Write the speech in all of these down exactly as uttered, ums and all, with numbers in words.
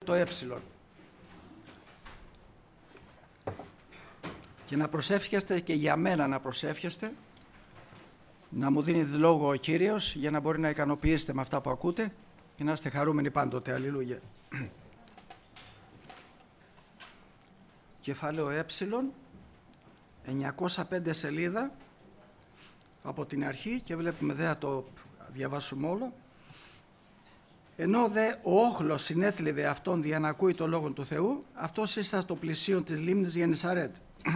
το ε. Και να προσεύχεστε και για μένα να προσεύχεστε, να μου δίνει λόγο ο Κύριος για να μπορεί να ικανοποιήσετε με αυτά που ακούτε και να είστε χαρούμενοι πάντοτε. Αλληλούια. Κεφάλαιο ε, εννιακόσια πέντε σελίδα από την αρχή και βλέπουμε, δεν θα το διαβάσουμε όλο. Ενώ δε ο όχλος συνέθλιβε αυτόν δια να ακούει το λόγο του Θεού, αυτός ήστα στο πλησίον της λίμνης Γεννησαρέτ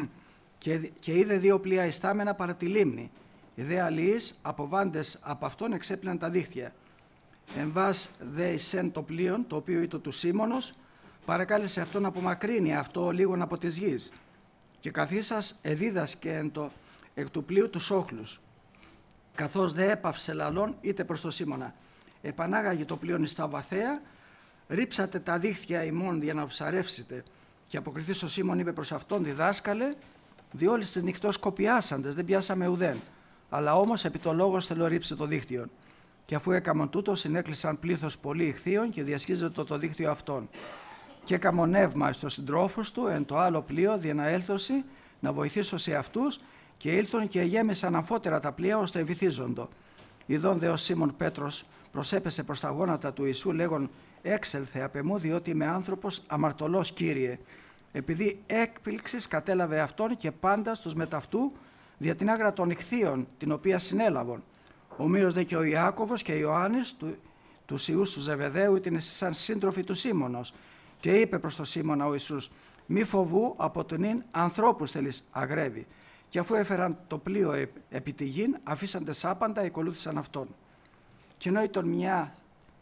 και, και είδε δύο πλοία ιστάμενα παρά τη λίμνη. Οι δε αλληλείς αποβάντες από αυτόν εξέπλυναν τα δίχτυα. Εμβάς δε εισέν το πλοίον, το οποίο ήταν του Σίμωνος, παρακάλεσε αυτόν να απομακρύνει αυτό λίγον από της γης. Και καθίσας εδίδασκε εν το εκ του πλοίου τους όχλους. Καθώς δε έπαυσε λαλών είτε προς το Σίμωνα. Επανάγαγε το πλοίον εις τα βαθαία, ρίψατε τα δίχτυα ημών για να ψαρεύσετε. Και αποκριθείς ο Σίμων είπε προς αυτόν, διδάσκαλε, διόλες τις νυχτός κοπιάσαντες, δεν πιάσαμε ουδέν. Αλλά όμως επί το λόγος θέλω ρίψει το δίχτυον. Και αφού έκαμον τούτο, συνέκλεισαν πλήθος πολύ ηχθείων και διασχίζεται το, το δίχτυο αυτών. Και έκαμον νεύμα στους συντρόφους του εν το άλλο πλοίο, δια να έλθωση, να βοηθήσω σε αυτούς, και ήλθον και γέμισαν αμφότερα τα πλοία ώστε ευηθίζοντο. Ιδών δε ο Σίμων Πέτρος προσέπεσε προς τα γόνατα του Ιησού, λέγον, έξελθε απ' εμού, διότι είμαι άνθρωπος αμαρτωλός, Κύριε. Επειδή έκπληξης κατέλαβε αυτόν και πάντα στους μεταυτού, δια την άγρα των ηχθείων, την οποία συνέλαβον. Ομοίως δε και ο Ιάκωβος και Ιωάννης, του, του Ιούς του Ζεβεδαίου, ήταν σαν σύντροφοι του Σίμωνος. Και είπε προς τον Σίμωνα ο Ιησούς, μη φοβού, από τον ίν ανθρώπους θέλεις αγρεύει. Και αφού έφεραν το πλοίο επί τη γην, αφήσαντε σάπαντα, ακολούθησαν αυτόν. Και ενώ ήταν μια,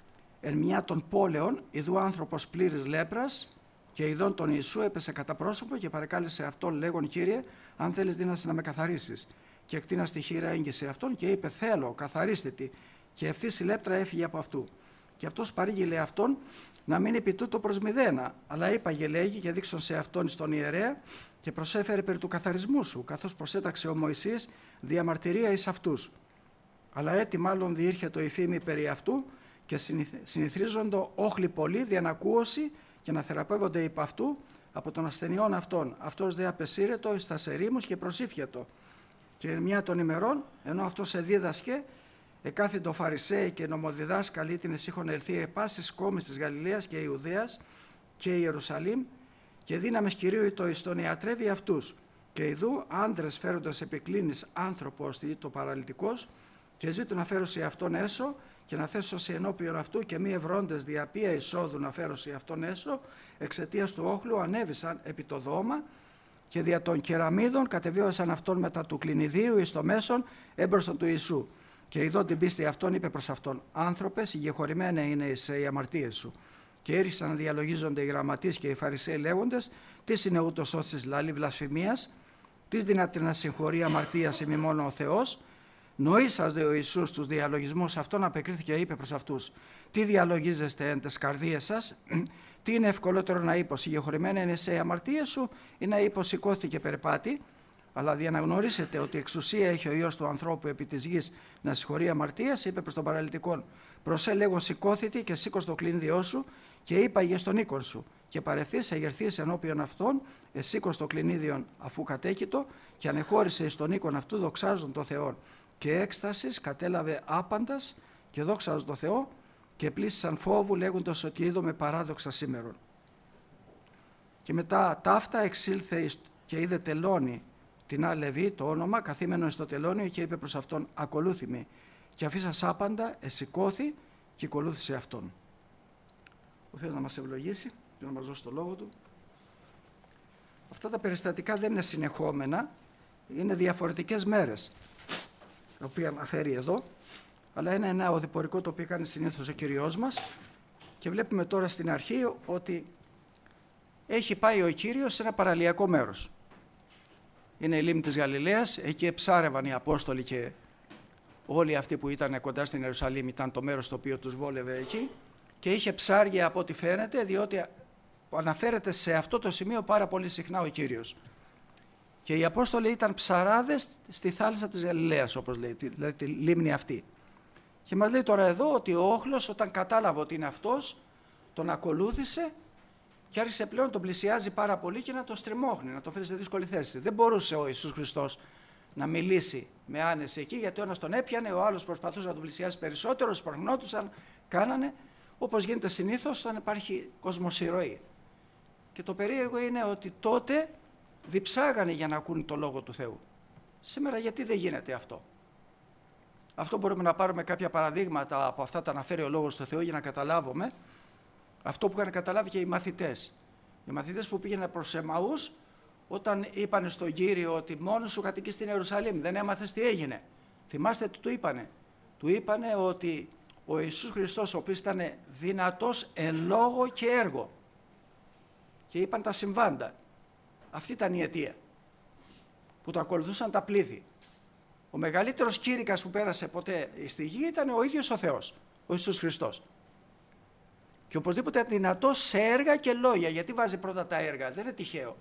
εν μια των πόλεων, ειδού άνθρωπος πλήρης λέπρας, και ειδών τον Ιησού έπεσε κατά πρόσωπο και παρεκάλεσε αυτόν, λέγον, Κύριε, αν θέλεις δύνασαι να με καθαρίσεις. Και εκτείνας τη χείρα έγκυσε αυτόν και είπε, θέλω, καθαρίστε τη. Και ευθύς η λέπρα έφυγε από αυτού. Και αυτός παρήγγειλε αυτόν να μην επί τούτο προς μηδένα, αλλά είπαγε, λέγει, και δείξον σε αυτόν στον ιερέα και προσέφερε περί του καθαρισμού σου, καθώς προσέταξε ο Μωυσής διαμαρτυρία εις αυτούς. Αλλά έτι μάλλον διήρχε το υφήμι περί αυτού και συνηθρίζοντο όχλοι πολλοί διανακούωση και να θεραπεύονται υπ' αυτού από τον ασθενειών αυτών. Αυτός δε απεσύρετο εις τας ερήμους και προσήφιατο. Και μια των ημερών, ενώ αυτός εδίδασκε, εκάθητο Φαρισαίοι και νομοδιδάσκαλοι την εσύχων ελθεί επάσεις κόμις της Γαλιλαίας και Ιουδαίας και Ιερουσαλήμ και δύναμες Κυρίου ητο εις τον ιατρεύει αυτούς. Και ειδού άνδρες φέροντας επικλίνης άνθρωπος το παραλυτικός και ζήτουν να φέρωση αυτόν έσω και να θέσωση ενώπιον αυτού και μη ευρώντες διαπία εισόδου να φέρωση αυτόν έσω, εξαιτίας του όχλου ανέβησαν επί το δώμα και δια των κεραμίδων κατεβίωσαν αυτόν μετά του κλινιδίου εις το μέσον έμπροσθον του Ιησού. Και ειδών την πίστη αυτόν είπε προς αυτόν, άνθρωπε, συγγεχωρημένα είναι εις οι αμαρτίες σου. Και ήρθαν να διαλογίζονται οι γραμματείς και οι Φαρισαίοι λέγοντες, τι είναι ούτως ώστις λάλη βλασφημίας, τι δυνατή να συγχωρεί αμαρτίας ημί μόνο ο Θεός. Νοήσας δε ο Ιησούς τους διαλογισμούς αυτών απεκρίθηκε, είπε προς αυτούς, τι διαλογίζεστε εν τες καρδίες σας, τι είναι ευκολότερο να είπω, συγγεχωρημένα είναι σε αμαρτίες σου, ή να είπω σηκώθηκε περπάτη. Αλλά για να γνωρίσετε ότι εξουσία έχει ο Υιός του ανθρώπου επί της γης να συγχωρεί αμαρτίας, είπε προς τον παραλυτικόν, προσέ λέγω σηκώθητη και σήκω στο κλίνδιό σου και είπαγε στον οίκον σου. Και παρεθείς εγερθείς ενώπιον αυτών, εσήκω στο κλινίδιον αφού κατέκητο και ανεχώρησε εις τον οίκον αυτού δοξάζον το Θεό. Και έκστασης κατέλαβε άπαντας και δόξαζον το Θεό και πλήσισαν φόβου λέγοντας ότι είδαμε παράδοξα σήμερον. Και μετά ταύτα εξήλθε και είδε τελώνει την Αλεβή το όνομα, καθήμενο στο τελώνιο και είπε προς αυτόν ακολούθη με. Και αφήσας άπαντα, εσηκώθη και ακολούθησε αυτόν. Ο Θεός να μας ευλογήσει και να μας δώσει το λόγο Του. Αυτά τα περιστατικά δεν είναι συνεχόμενα, είναι διαφορετικές μέρες, τα οποία αναφέρει εδώ, αλλά είναι ένα οδηπορικό το οποίο κάνει συνήθως ο Κύριος μας και βλέπουμε τώρα στην αρχή ότι έχει πάει ο Κύριος σε ένα παραλιακό μέρος. Είναι η λίμνη της Γαλιλαίας, εκεί εψάρευαν οι Απόστολοι και όλοι αυτοί που ήταν κοντά στην Ιερουσαλήμ, ήταν το μέρος το οποίο τους βόλευε εκεί και είχε ψάρια από ό,τι φαίνεται, διότι αναφέρεται σε αυτό το σημείο πάρα πολύ συχνά ο Κύριος. Και οι Απόστολοι ήταν ψαράδες στη θάλασσα της Γαλιλαίας, όπως λέει, δηλαδή τη λίμνη αυτή. Και μας λέει τώρα εδώ ότι ο όχλος όταν κατάλαβε ότι είναι αυτός, τον ακολούθησε και άρχισε πλέον να τον πλησιάζει πάρα πολύ και να τον στριμώχνει, να τον φέρει σε δύσκολη θέση. Δεν μπορούσε ο Ιησούς Χριστός να μιλήσει με άνεση εκεί, γιατί ο ένας τον έπιανε, ο άλλος προσπαθούσε να τον πλησιάσει περισσότερο, σπαρχνόντουσαν, κάνανε, όπως γίνεται συνήθως όταν υπάρχει κοσμοσυρωή. Και το περίεργο είναι ότι τότε διψάγανε για να ακούν το Λόγο του Θεού. Σήμερα γιατί δεν γίνεται αυτό? Αυτό μπορούμε να πάρουμε κάποια παραδείγματα από αυτά τα αναφέρει ο Λόγος του Θεού για να καταλάβουμε αυτό που είχαν καταλάβει και οι μαθητές. Οι μαθητές που πήγαιναν προς Εμαούς, όταν είπαν στον Κύριο ότι μόνος σου κατοικείς στην Ιερουσαλήμ, δεν έμαθες τι έγινε. Θυμάστε τι του είπανε? Του είπανε ότι ο Ιησούς Χριστός, ο οποίος ήταν δυνατός εν λόγω και έργο, και είπαν τα συμβάντα. Αυτή ήταν η αιτία που το ακολουθούσαν τα πλήθη. Ο μεγαλύτερος κήρυκας που πέρασε ποτέ στη γη ήταν ο ίδιος ο Θεός, ο Ιησούς Χριστός. Και οπωσδήποτε δυνατός σε έργα και λόγια. Γιατί βάζει πρώτα τα έργα? Δεν είναι τυχαίο.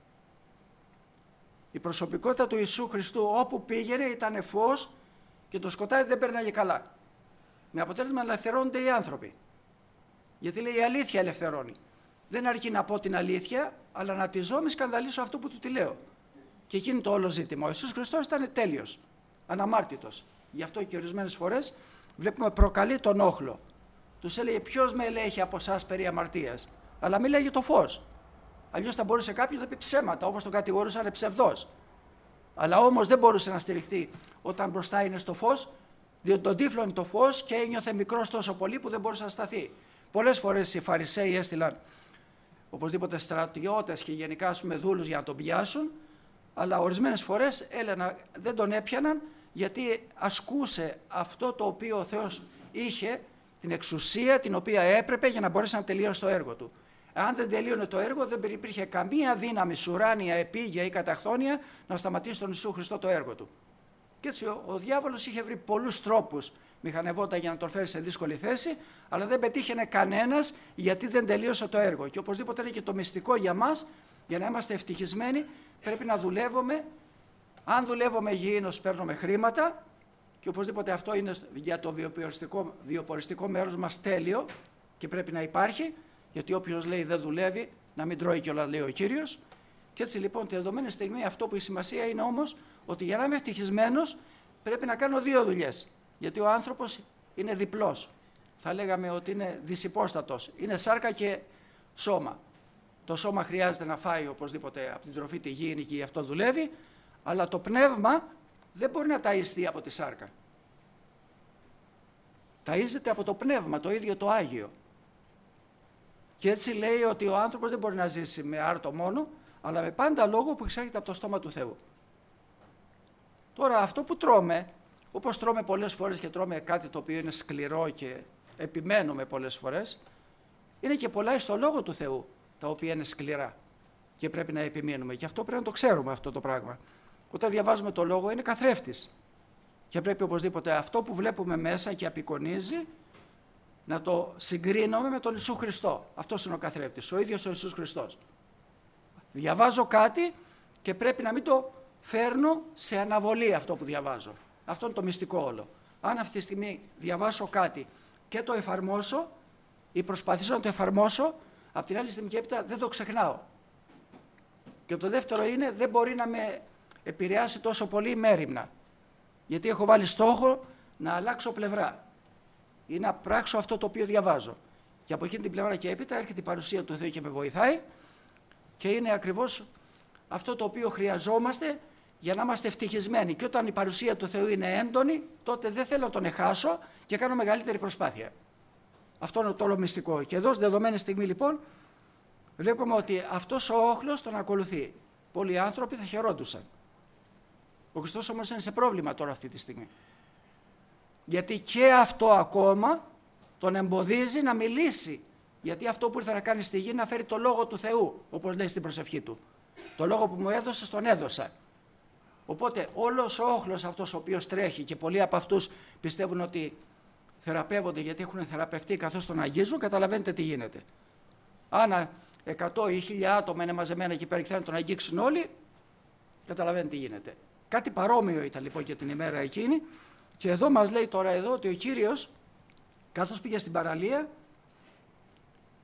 Η προσωπικότητα του Ιησού Χριστού όπου πήγαινε ήταν φως και το σκοτάδι δεν πέρναγε καλά. Με αποτέλεσμα να ελευθερώνονται οι άνθρωποι. Γιατί λέει η αλήθεια ελευθερώνει. Δεν αρκεί να πω την αλήθεια, αλλά να τη ζω, μη σκανδαλίσω αυτό που του τη λέω. Και εκεί είναι το όλο ζήτημα. Ο Ιησούς Χριστός ήταν τέλειος, αναμάρτητος. Γι' αυτό και ορισμένες φορές βλέπουμε προκαλεί τον όχλο. Τους έλεγε ποιος με ελέγχει από εσάς περί αμαρτίας? Αλλά μη λέγει το φως. Αλλιώς θα μπορούσε κάποιος να πει ψέματα, όπως τον κατηγορούσαν ψευδός. Αλλά όμως δεν μπορούσε να στηριχτεί όταν μπροστά είναι στο φως, διότι τον τύφλωνε το φως και ένιωθε μικρός τόσο πολύ που δεν μπορούσε να σταθεί. Πολλές φορές οι Φαρισαίοι έστειλαν οπωσδήποτε στρατιώτες και γενικά ας πούμε δούλους για να τον πιάσουν, αλλά ορισμένες φορές έλενα, δεν τον έπιαναν γιατί ασκούσε αυτό το οποίο ο Θεός είχε, την εξουσία την οποία έπρεπε για να μπορέσει να τελειώσει το έργο του. Αν δεν τελείωνε το έργο, δεν υπήρχε καμία δύναμη σουράνια, επίγεια ή καταχθόνια να σταματήσει τον Ιησού Χριστό το έργο του. Και έτσι ο, ο διάβολος είχε βρει πολλούς τρόπους, μηχανευόταν για να τον φέρει σε δύσκολη θέση, αλλά δεν πετύχαινε κανένας γιατί δεν τελείωσε το έργο. Και οπωσδήποτε είναι και το μυστικό για μας, για να είμαστε ευτυχισμένοι, πρέπει να δουλεύουμε. Αν δουλεύουμε υγιεινώς, παίρνουμε χρήματα, και οπωσδήποτε αυτό είναι για το βιοποριστικό, βιοποριστικό μέρος μας τέλειο και πρέπει να υπάρχει, γιατί όποιος λέει δεν δουλεύει, να μην τρώει κιόλας, λέει ο Κύριος. Και έτσι λοιπόν τη δεδομένη στιγμή αυτό που η σημασία είναι όμως ότι για να είμαι ευτυχισμένος πρέπει να κάνω δύο δουλειές. Γιατί ο άνθρωπος είναι διπλός. Θα λέγαμε ότι είναι δυσυπόστατος. Είναι σάρκα και σώμα. Το σώμα χρειάζεται να φάει οπωσδήποτε από την τροφή τη γήινη και γι' αυτό δουλεύει, αλλά το πνεύμα δεν μπορεί να ταΐστεί από τη σάρκα. Ταΐζεται από το πνεύμα, το ίδιο το Άγιο. Και έτσι λέει ότι ο άνθρωπος δεν μπορεί να ζήσει με άρτο μόνο, αλλά με πάντα λόγο που εξέρχεται από το στόμα του Θεού. Τώρα αυτό που τρώμε, όπως τρώμε πολλές φορές και τρώμε κάτι το οποίο είναι σκληρό και επιμένουμε πολλές φορές, είναι και πολλά στο Λόγο του Θεού, τα οποία είναι σκληρά και πρέπει να επιμείνουμε. Και αυτό πρέπει να το ξέρουμε αυτό το πράγμα. Όταν διαβάζουμε το Λόγο είναι καθρέφτης και πρέπει οπωσδήποτε αυτό που βλέπουμε μέσα και απεικονίζει να το συγκρίνουμε με τον Ιησού Χριστό. Αυτός είναι ο καθρέφτης, ο ίδιος ο Ιησούς Χριστός. Διαβάζω κάτι και πρέπει να μην το φέρνω σε αναβολή αυτό που διαβάζω. Αυτό είναι το μυστικό όλο. Αν αυτή τη στιγμή διαβάσω κάτι και το εφαρμόσω ή προσπαθήσω να το εφαρμόσω, από την άλλη στιγμή και έπειτα δεν το ξεχνάω. Και το δεύτερο είναι δεν μπορεί να με επηρεάσει τόσο πολύ η μέριμνα. Γιατί έχω βάλει στόχο να αλλάξω πλευρά ή να πράξω αυτό το οποίο διαβάζω. Και από εκείνη την πλευρά και έπειτα έρχεται η παρουσία του Θεού και με βοηθάει και είναι ακριβώς αυτό το οποίο χρειαζόμαστε για να είμαστε ευτυχισμένοι. Και όταν η παρουσία του Θεού είναι έντονη, τότε δεν θέλω να τον εχάσω και κάνω μεγαλύτερη προσπάθεια. Αυτό είναι το όλο μυστικό. Και εδώ, στη δεδομένη στιγμή, λοιπόν, βλέπουμε ότι αυτός ο όχλος τον ακολουθεί. Πολλοί άνθρωποι θα χαιρόντουσαν. Ο Χριστός όμως είναι σε πρόβλημα τώρα αυτή τη στιγμή. Γιατί και αυτό ακόμα τον εμποδίζει να μιλήσει. Γιατί αυτό που ήρθε να κάνει στη γη είναι να φέρει το Λόγο του Θεού, όπως λέει στην προσευχή του. Το Λόγο που μου έδωσε, τον έδωσα. Οπότε όλος ο όχλος αυτός ο οποίος τρέχει και πολλοί από αυτούς πιστεύουν ότι θεραπεύονται γιατί έχουν θεραπευτεί καθώς τον αγγίζουν, καταλαβαίνετε τι γίνεται. Αν εκατό ή χίλια άτομα είναι μαζεμένα εκεί πέρα και θέλουν να τον αγγίξουν όλοι, καταλαβαίνετε τι γίνεται. Κάτι παρόμοιο ήταν λοιπόν και την ημέρα εκείνη. Και εδώ μας λέει τώρα εδώ ότι ο Κύριος, καθώς πήγε στην παραλία,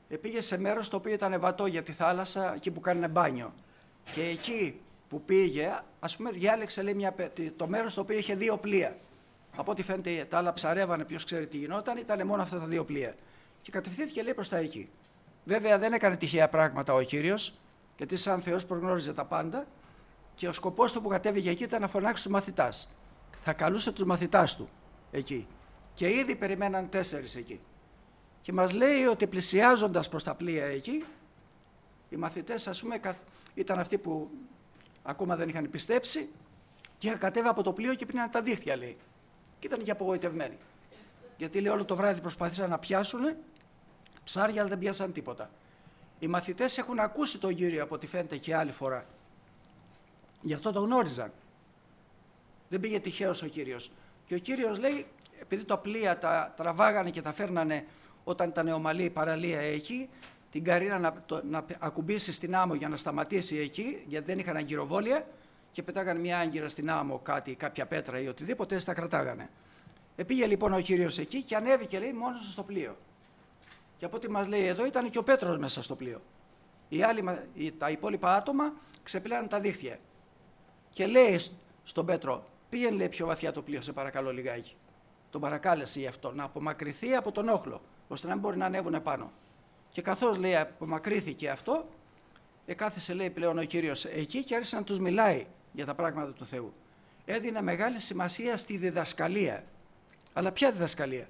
πήγε σε μέρος το οποίο ήταν βατό για τη θάλασσα, εκεί που κάνουν μπάνιο. Και εκεί που πήγε, ας πούμε, διάλεξε λέει, μια, το μέρος το οποίο είχε δύο πλοία. Από ό,τι φαίνεται τα άλλα ψαρεύανε, ποιος ξέρει τι γινόταν, ήταν μόνο αυτά τα δύο πλοία. Και κατευθύνθηκε λέει προς τα εκεί. Βέβαια δεν έκανε τυχαία πράγματα ο Κύριος, γιατί σαν Θεός προγνώριζε τα πάντα και ο σκοπός του που κατέβηκε εκεί ήταν να φωνάξει τους μαθητάς. Θα καλούσε τους μαθητάς του εκεί. Και ήδη περιμέναν τέσσερις εκεί. Και μας λέει ότι πλησιάζοντας προς τα πλοία εκεί, οι μαθητές ας πούμε ήταν αυτοί που ακόμα δεν είχαν πιστέψει και είχαν κατέβει από το πλοίο και πήραν τα δίχτυα λέει. Και ήταν και απογοητευμένοι. Γιατί λέει όλο το βράδυ προσπαθήσαν να πιάσουν ψάρια αλλά δεν πιάσαν τίποτα. Οι μαθητές έχουν ακούσει τον Κύριο από ό,τι φαίνεται και άλλη φορά. Γι' αυτό το γνώριζαν. Δεν πήγε τυχαίος ο Κύριος. Και ο Κύριος λέει, επειδή τα πλοία τα τραβάγανε και τα φέρνανε όταν ήταν ομαλή η παραλία εκεί, την Καρίνα να, το, να ακουμπήσει στην άμμο για να σταματήσει εκεί, γιατί δεν είχαν αγκυροβόλια και πετάγανε μια άγκυρα στην άμμο κάτι, κάποια πέτρα ή οτιδήποτε, έτσι τα κρατάγανε. Επήγε λοιπόν ο Κύριος εκεί και ανέβηκε λέει μόνος στο πλοίο. Και από ό,τι μας λέει εδώ ήταν και ο Πέτρος μέσα στο πλοίο. Οι άλλοι, τα υπόλοιπα άτομα ξεπλέναν τα δίχτυα. Και λέει στον Πέτρο, πήγαινε λέει πιο βαθιά το πλοίο, σε παρακαλώ λιγάκι. Τον παρακάλεσε γι' αυτό, να απομακρυνθεί από τον όχλο, ώστε να μην μπορεί να ανέβουν επάνω. Και καθώς λέει απομακρύθηκε αυτό, εκάθισε λέει πλέον ο Κύριος εκεί και άρχισε να τους μιλάει για τα πράγματα του Θεού. Έδινε μεγάλη σημασία στη διδασκαλία. Αλλά ποια διδασκαλία?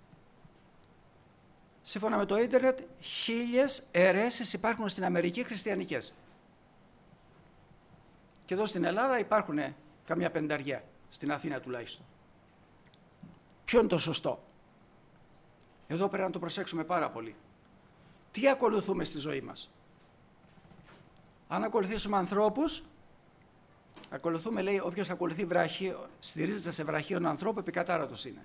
Σύμφωνα με το ίντερνετ, χίλιες αιρέσεις υπάρχουν στην Αμερική χριστιανικές. Και εδώ στην Ελλάδα υπάρχουν καμιά πενταριά, στην Αθήνα τουλάχιστον. Ποιο είναι το σωστό? Εδώ πρέπει να το προσέξουμε πάρα πολύ. Τι ακολουθούμε στη ζωή μας? Αν ακολουθήσουμε ανθρώπους, ακολουθούμε, λέει, όποιος ακολουθεί βραχείο, στηρίζεται σε βραχίον ανθρώπου, επικατάρατος είναι.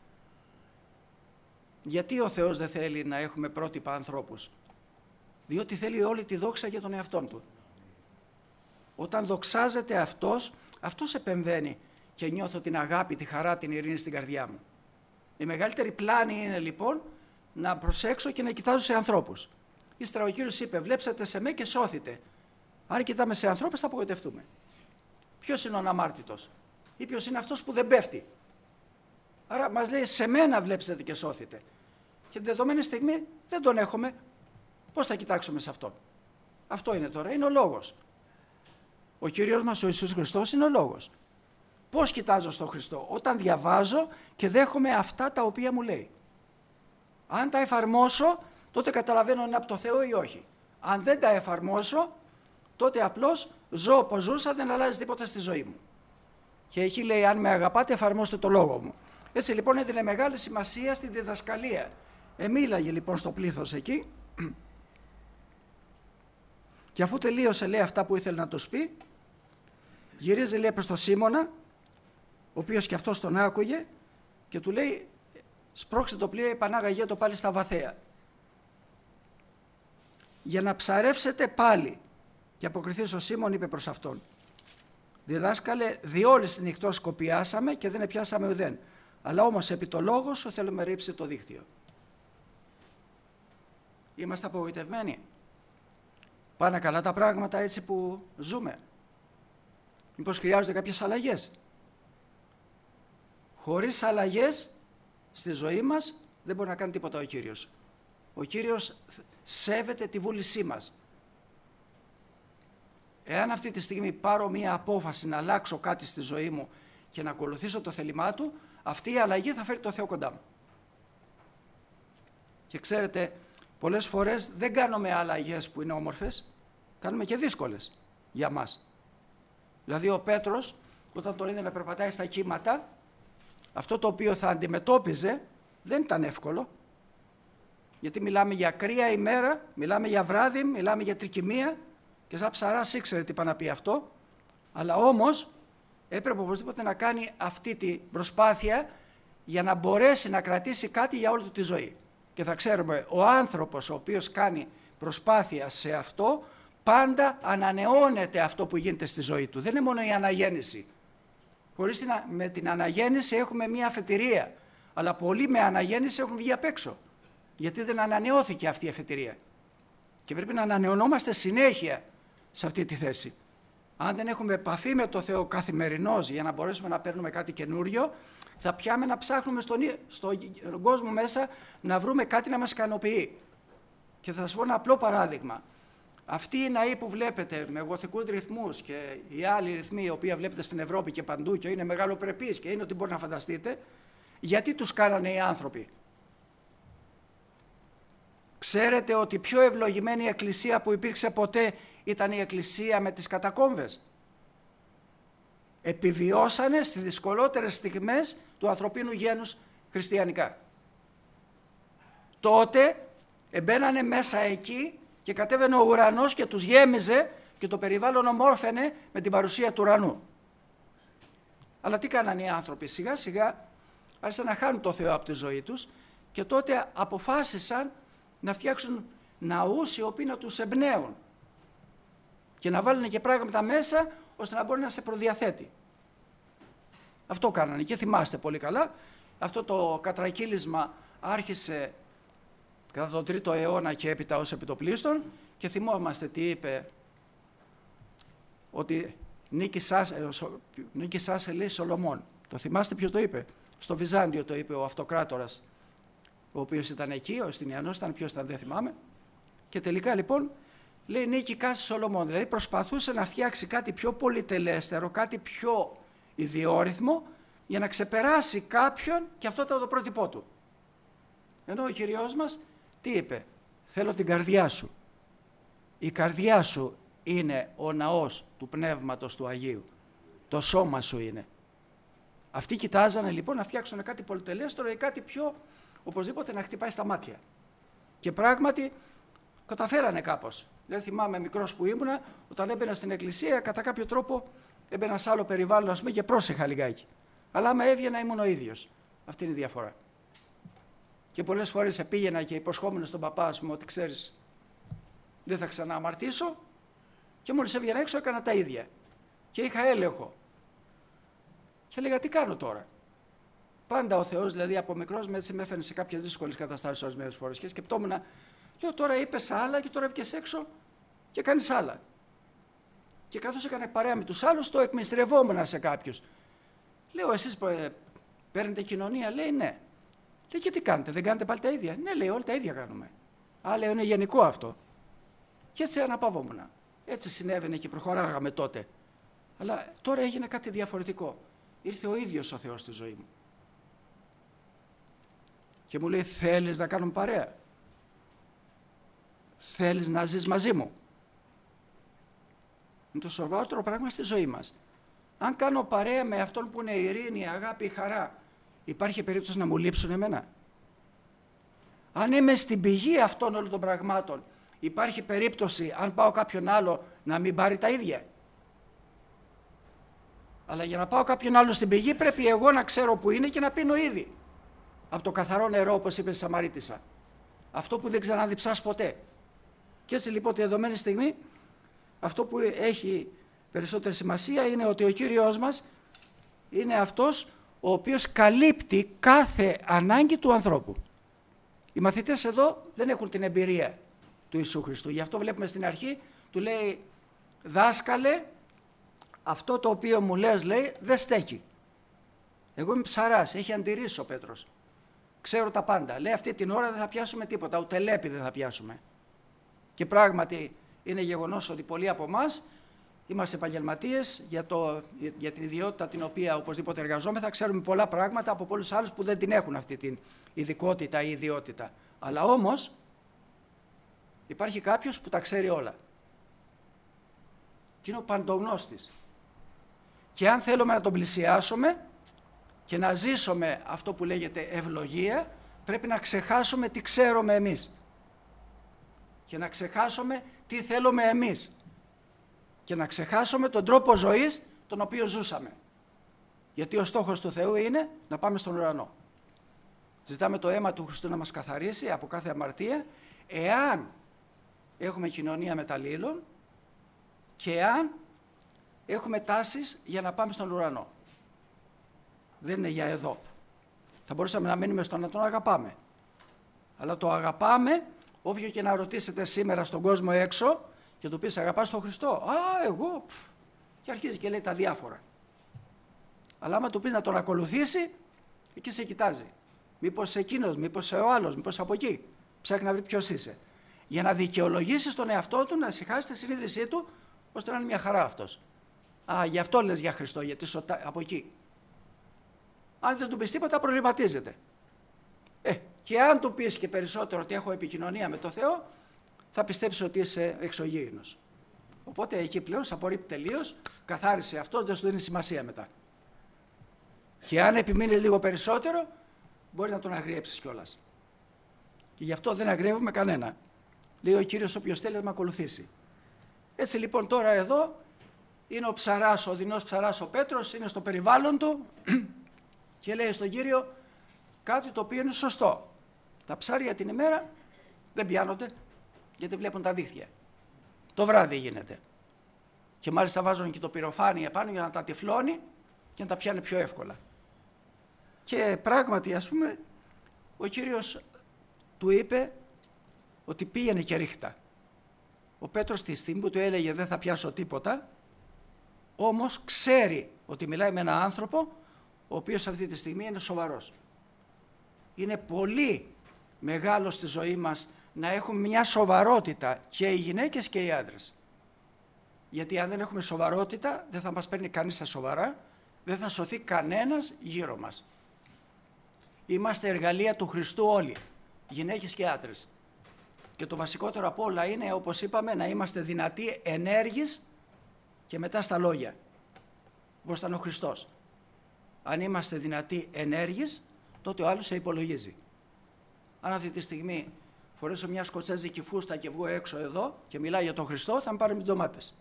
Γιατί ο Θεός δεν θέλει να έχουμε πρότυπα ανθρώπους? Διότι θέλει όλη τη δόξα για τον εαυτόν του. Όταν δοξάζεται αυτός, αυτός επεμβαίνει και νιώθω την αγάπη, τη χαρά, την ειρήνη στην καρδιά μου. Η μεγαλύτερη πλάνη είναι λοιπόν να προσέξω και να κοιτάζω σε ανθρώπους. Ύστερα ο Κύριος είπε, βλέψατε σε με και σώθητε. Αν κοιτάμε σε ανθρώπους θα απογοητευτούμε. Ποιος είναι ο αναμάρτητος? Ή ποιος είναι αυτός που δεν πέφτει? Άρα μας λέει, σε μένα βλέψατε και σώθητε. Και την δεδομένη στιγμή δεν τον έχουμε. Πώς θα κοιτάξουμε σε αυτόν? Αυτό είναι τώρα, είναι ο λόγος. Ο Κύριος μας ο Ιησούς Χριστός είναι ο λόγος. Πώς κοιτάζω στον Χριστό? Όταν διαβάζω και δέχομαι αυτά τα οποία μου λέει. Αν τα εφαρμόσω, τότε καταλαβαίνω αν είναι από το Θεό ή όχι. Αν δεν τα εφαρμόσω, τότε απλώς ζω όπως ζούσα, δεν αλλάζει τίποτα στη ζωή μου. Και εκεί λέει, αν με αγαπάτε, εφαρμόστε το λόγο μου. Έτσι λοιπόν έδινε μεγάλη σημασία στη διδασκαλία. Εμίλαγε λοιπόν στο πλήθος εκεί και αφού τελείωσε λέει αυτά που ήθελε να τους πει, γυρίζει λέει προς τον Σίμωνα, ο οποίος και αυτός τον άκουγε και του λέει, σπρώξε το πλοίο, επανάγαγε το πάλι στα βαθαία. Για να ψαρεύσετε πάλι. Και αποκριθείς ο Σίμων είπε προς αυτόν, διδάσκαλε, διόλες τη νυχτός σκοπιάσαμε και δεν επιάσαμε ουδέν. Αλλά όμως επί το λόγο σου θέλουμε ρίψει το δίχτυο. Είμαστε απογοητευμένοι? Πάνε καλά τα πράγματα έτσι που ζούμε? Μήπως χρειάζονται κάποιες αλλαγές? Χωρίς αλλαγές στη ζωή μας δεν μπορεί να κάνει τίποτα ο Κύριος. Ο Κύριος σέβεται τη βούλησή μας. Εάν αυτή τη στιγμή πάρω μία απόφαση να αλλάξω κάτι στη ζωή μου και να ακολουθήσω το θέλημά Του, αυτή η αλλαγή θα φέρει το Θεό κοντά μου. Και ξέρετε, πολλές φορές δεν κάνουμε αλλαγές που είναι όμορφες, κάνουμε και δύσκολες για μας. Δηλαδή ο Πέτρος, όταν τον είδε να περπατάει στα κύματα, αυτό το οποίο θα αντιμετώπιζε δεν ήταν εύκολο. Γιατί μιλάμε για κρύα ημέρα, μιλάμε για βράδυ, μιλάμε για τρικυμία και σαν ψαράς ήξερε τι πάει να πει αυτό, αλλά όμως έπρεπε οπωσδήποτε να κάνει αυτή την προσπάθεια για να μπορέσει να κρατήσει κάτι για όλη του τη ζωή. Και θα ξέρουμε, ο άνθρωπος ο οποίος κάνει προσπάθεια σε αυτό, πάντα ανανεώνεται αυτό που γίνεται στη ζωή του. Δεν είναι μόνο η αναγέννηση. Χωρίς την, με την αναγέννηση έχουμε μία αφετηρία, αλλά πολλοί με αναγέννηση έχουν βγει απ' έξω. Γιατί δεν ανανεώθηκε αυτή η αφετηρία. Και πρέπει να ανανεωνόμαστε συνέχεια σε αυτή τη θέση. Αν δεν έχουμε επαφή με το Θεό καθημερινώς για να μπορέσουμε να παίρνουμε κάτι καινούριο, θα πιάμε να ψάχνουμε στον, στον κόσμο μέσα να βρούμε κάτι να μας ικανοποιεί. Και θα σας πω ένα απλό παράδειγμα. Αυτοί οι ναοί που βλέπετε με γοθικούς ρυθμούς και οι άλλοι ρυθμοί οι οποίοι βλέπετε στην Ευρώπη και παντού και είναι μεγαλοπρεπείς και είναι ό,τι μπορεί να φανταστείτε, γιατί τους κάνανε οι άνθρωποι? Ξέρετε ότι η πιο ευλογημένη εκκλησία που υπήρξε ποτέ ήταν η εκκλησία με τις κατακόμβες? Επιβιώσανε στις δυσκολότερες στιγμές του ανθρωπίνου γένους χριστιανικά. Τότε εμπαίνανε μέσα εκεί και κατέβαινε ο ουρανός και τους γέμιζε και το περιβάλλον ομόρφαινε με την παρουσία του ουρανού. Αλλά τι κάνανε οι άνθρωποι? Σιγά σιγά άρχισαν να χάνουν το Θεό από τη ζωή τους και τότε αποφάσισαν να φτιάξουν ναούς οι οποίοι να τους εμπνέουν και να βάλουν και πράγματα μέσα ώστε να μπορεί να σε προδιαθέτει. Αυτό κάνανε και θυμάστε πολύ καλά, αυτό το κατρακύλισμα άρχισε κατά τον τρίτο αιώνα και έπειτα ως επιτοπλίστων και θυμόμαστε τι είπε, ότι νίκη Σάσε λέει Σολομών. Το θυμάστε ποιος το είπε? Στο Βυζάντιο το είπε ο αυτοκράτορας, ο οποίος ήταν εκεί, ο Εστινιανός ήταν, ποιος ήταν δεν θυμάμαι. Και τελικά λοιπόν λέει νίκη Κάση Σολομών, δηλαδή προσπαθούσε να φτιάξει κάτι πιο πολυτελέστερο, κάτι πιο ιδιόρυθμο για να ξεπεράσει κάποιον και αυτό ήταν το πρότυπό του. Ενώ ο Κυριός μας τι είπε? Θέλω την καρδιά σου. Η καρδιά σου είναι ο ναός του Πνεύματος του Αγίου. Το σώμα σου είναι. Αυτοί κοιτάζανε λοιπόν να φτιάξουν κάτι πολυτελέστερο ή κάτι πιο οπωσδήποτε να χτυπάει στα μάτια. Και πράγματι καταφέρανε κάπως. Δεν θυμάμαι μικρός που ήμουνα, όταν έμπαινα στην εκκλησία, κατά κάποιο τρόπο έμπαινα σε άλλο περιβάλλον, ας πούμε, και πρόσεχα λιγάκι. Αλλά άμα έβγαινα ήμουν ο ίδιος. Αυτή είναι η διαφορά. Και πολλές φορές πήγαινα και υποσχόμενο στον παπά, ας πούμε, ότι ξέρεις, δεν θα ξανααμαρτήσω, και μόλις έβγαινα έξω έκανα τα ίδια. Και είχα έλεγχο. Και έλεγα, τι κάνω τώρα? Πάντα ο Θεός, δηλαδή από μικρός με έτσι με έφερε σε κάποιες δύσκολες καταστάσεις ορισμένες φορές και σκεπτόμουν, λέω τώρα είπες άλλα και τώρα βγες έξω και κάνεις άλλα. Και καθώς έκανε παρέα με τους άλλους, το εκμυστρευόμουν σε κάποιους. Λέω, εσείς παίρνετε κοινωνία? Λέει, ναι. Λέει, και τι κάνετε, δεν κάνετε πάλι τα ίδια? Ναι, λέει, όλοι τα ίδια κάνουμε. Α, λέω, είναι γενικό αυτό. Και έτσι αναπαυόμουν. Έτσι συνέβαινε και προχωράγαμε τότε. Αλλά τώρα έγινε κάτι διαφορετικό. Ήρθε ο ίδιος ο Θεός στη ζωή μου. Και μου λέει, θέλεις να κάνουμε παρέα? Θέλεις να ζεις μαζί μου? Είναι το σοβαρότερο πράγμα στη ζωή μας. Αν κάνω παρέα με αυτόν που είναι η ειρήνη, η αγάπη, η χαρά, υπάρχει περίπτωση να μου λείψουν εμένα? Αν είμαι στην πηγή αυτών όλων των πραγμάτων, υπάρχει περίπτωση, αν πάω κάποιον άλλο, να μην πάρει τα ίδια? Αλλά για να πάω κάποιον άλλο στην πηγή, πρέπει εγώ να ξέρω που είναι και να πίνω ήδη. Από το καθαρό νερό, όπως είπε η Σαμαρίτισσα. Αυτό που δεν ξαναδιψάς ποτέ. Και έτσι λοιπόν τη δεδομένη στιγμή, αυτό που έχει περισσότερη σημασία είναι ότι ο Κύριος μας είναι αυτός ο οποίος καλύπτει κάθε ανάγκη του ανθρώπου. Οι μαθητές εδώ δεν έχουν την εμπειρία του Ιησού Χριστού. Γι' αυτό βλέπουμε στην αρχή, του λέει, δάσκαλε, αυτό το οποίο μου λες, λέει, δεν στέκει. Εγώ είμαι ψαράς, έχει αντιρρήσει ο Πέτρος. Ξέρω τα πάντα. Λέει, αυτή την ώρα δεν θα πιάσουμε τίποτα, ούτε λέπη δεν θα πιάσουμε. Και πράγματι είναι γεγονός ότι πολλοί από εμάς είμαστε επαγγελματίες για, το, για την ιδιότητα την οποία οπωσδήποτε εργαζόμεθα. Ξέρουμε πολλά πράγματα από πολλούς άλλους που δεν την έχουν αυτή την ειδικότητα ή ιδιότητα. Αλλά όμως υπάρχει κάποιος που τα ξέρει όλα. Και είναι ο παντογνώστης. Και αν θέλουμε να τον πλησιάσουμε και να ζήσουμε αυτό που λέγεται ευλογία, πρέπει να ξεχάσουμε τι ξέρουμε εμείς. Και να ξεχάσουμε τι θέλουμε εμείς. Και να ξεχάσουμε τον τρόπο ζωής τον οποίο ζούσαμε. Γιατί ο στόχος του Θεού είναι να πάμε στον ουρανό. Ζητάμε το αίμα του Χριστού να μας καθαρίσει από κάθε αμαρτία, εάν έχουμε κοινωνία μεταλλήλων και εάν έχουμε τάσεις για να πάμε στον ουρανό. Δεν είναι για εδώ. Θα μπορούσαμε να μείνουμε στο να τον αγαπάμε. Αλλά το αγαπάμε Όποιο και να ρωτήσετε σήμερα στον κόσμο έξω και του πεις αγαπάς τον Χριστό. Α, εγώ. Πφ, και αρχίζει και λέει τα διάφορα. Αλλά άμα του πεις να τον ακολουθήσει, εκεί σε κοιτάζει. Μήπως εκείνος, μήπως ο άλλος, μήπως από εκεί. Ψάχνει να βρει ποιος είσαι. Για να δικαιολογήσει τον εαυτό του, να ησυχάσει τη συνείδησή του, ώστε να είναι μια χαρά αυτός. Α, γι' αυτό λες για Χριστό, γιατί σωτά, από εκεί. Αν δεν του πεις τίποτα, προβληματίζεται. Ε, και αν του πεις και περισσότερο ότι έχω επικοινωνία με τον Θεό, θα πιστέψει ότι είσαι εξωγήινος. Οπότε εκεί πλέον σε απορρίπτει τελείως, καθάρισε αυτός, δεν σου δίνει σημασία μετά. Και αν επιμείνει λίγο περισσότερο, μπορεί να τον αγριέψεις κιόλας. Και γι' αυτό δεν αγριεύουμε κανένα. Λέει ο Κύριος, όποιος θέλει να με ακολουθήσει. Έτσι λοιπόν τώρα εδώ είναι ο ψαράς, ο δεινός ψαράς ο Πέτρος, είναι στο περιβάλλον του και λέει στον Κύριο κάτι το οποίο είναι σωστό. Τα ψάρια την ημέρα δεν πιάνονται γιατί βλέπουν τα δίχτυα. Το βράδυ γίνεται. Και μάλιστα βάζουν και το πυροφάνι επάνω για να τα τυφλώνει και να τα πιάνει πιο εύκολα. Και πράγματι, ας πούμε, ο Κύριος του είπε ότι πήγαινε και ρίχτα. Ο Πέτρος τη στιγμή που του έλεγε δεν θα πιάσω τίποτα, όμως ξέρει ότι μιλάει με έναν άνθρωπο ο οποίος αυτή τη στιγμή είναι σοβαρός. Είναι πολύ μεγάλο στη ζωή μας να έχουμε μια σοβαρότητα και οι γυναίκες και οι άντρες. Γιατί αν δεν έχουμε σοβαρότητα δεν θα μας παίρνει κανείς στα σοβαρά, δεν θα σωθεί κανένας γύρω μας. Είμαστε εργαλεία του Χριστού όλοι, γυναίκες και άντρες. Και το βασικότερο από όλα είναι, όπως είπαμε, να είμαστε δυνατοί, ενέργεις και μετά στα λόγια. Όπως ήταν ο Χριστός. Αν είμαστε δυνατοί, ενέργεις, τότε ο άλλος σε υπολογίζει. Αν αυτή τη στιγμή φορέσω μια σκοτσέζικη φούστα και βγω έξω εδώ και μιλάω για τον Χριστό, θα με πάρει με τις ντομάτες.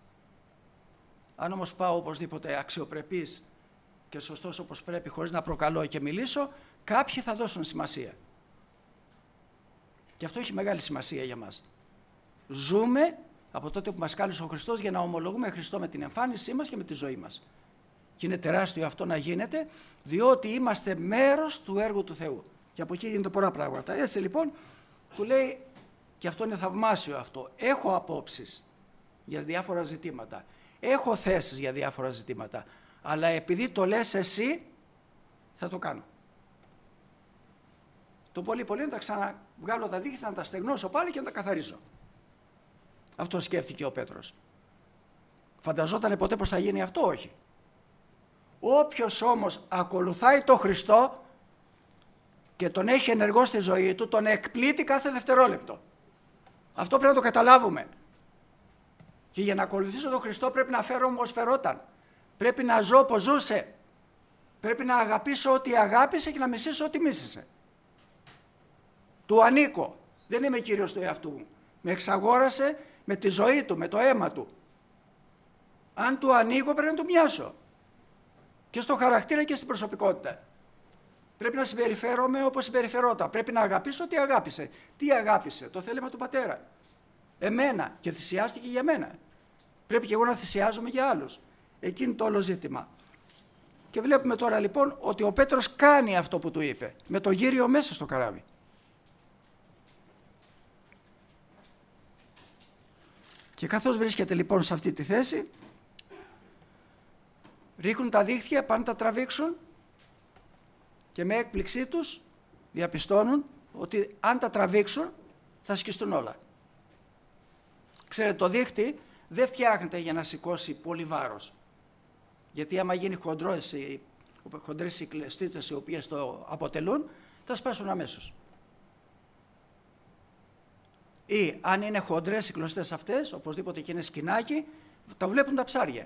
Αν όμως πάω οπωσδήποτε αξιοπρεπής και σωστός όπως πρέπει, χωρίς να προκαλώ και μιλήσω, κάποιοι θα δώσουν σημασία. Και αυτό έχει μεγάλη σημασία για μας. Ζούμε από τότε που μας κάλεσε ο Χριστός για να ομολογούμε Χριστό με την εμφάνισή μας και με τη ζωή μας. Και είναι τεράστιο αυτό να γίνεται, διότι είμαστε μέρος του έργου του Θεού. Και από εκεί γίνονται πολλά πράγματα. Έτσι λοιπόν, του λέει, και αυτό είναι θαυμάσιο αυτό, έχω απόψεις για διάφορα ζητήματα, έχω θέσεις για διάφορα ζητήματα, αλλά επειδή το λες εσύ, θα το κάνω. Το πολύ πολύ να τα ξαναβγάλω τα δίχτυα, να τα στεγνώσω πάλι και να τα καθαρίσω. Αυτό σκέφτηκε ο Πέτρος. Φανταζότανε ποτέ πως θα γίνει αυτό? Όχι. Όποιος όμως ακολουθάει τον Χριστό και τον έχει ενεργό στη ζωή του, τον εκπλήττει κάθε δευτερόλεπτο. Αυτό πρέπει να το καταλάβουμε. Και για να ακολουθήσω τον Χριστό πρέπει να φέρω όπως φερόταν. Πρέπει να ζω όπως ζούσε. Πρέπει να αγαπήσω ό,τι αγάπησε και να μισήσω ό,τι μίσησε. Του ανήκω. Δεν είμαι κύριος του εαυτού μου. Με εξαγόρασε με τη ζωή του, με το αίμα του. Αν του ανήκω πρέπει να του μοιάσω. Και στο χαρακτήρα και στην προσωπικότητα. Πρέπει να συμπεριφέρομαι όπως συμπεριφερόταν. Πρέπει να αγαπήσω ό,τι αγάπησε. Τι αγάπησε? Το θέλημα του πατέρα. Εμένα, και θυσιάστηκε για μένα. Πρέπει και εγώ να θυσιάζομαι για άλλους. Εκείνη το όλο ζήτημα. Και βλέπουμε τώρα λοιπόν ότι ο Πέτρος κάνει αυτό που του είπε. Με το γύριο μέσα στο καράβι. Και καθώς βρίσκεται λοιπόν σε αυτή τη θέση, ρίχνουν τα δίχτυα, πάνε τα τραβήξουν και με έκπληξή τους διαπιστώνουν ότι αν τα τραβήξουν θα σκιστούν όλα. Ξέρετε, το δίχτυ δεν φτιάχνεται για να σηκώσει πολύ βάρος. Γιατί άμα γίνει χοντρές, χοντρές οι κλεστίτσες οι οποίες το αποτελούν, θα σπάσουν αμέσως. Ή αν είναι χοντρές οι κλωστές αυτές, οπωσδήποτε και είναι σκηνάκι, τα βλέπουν τα ψάρια.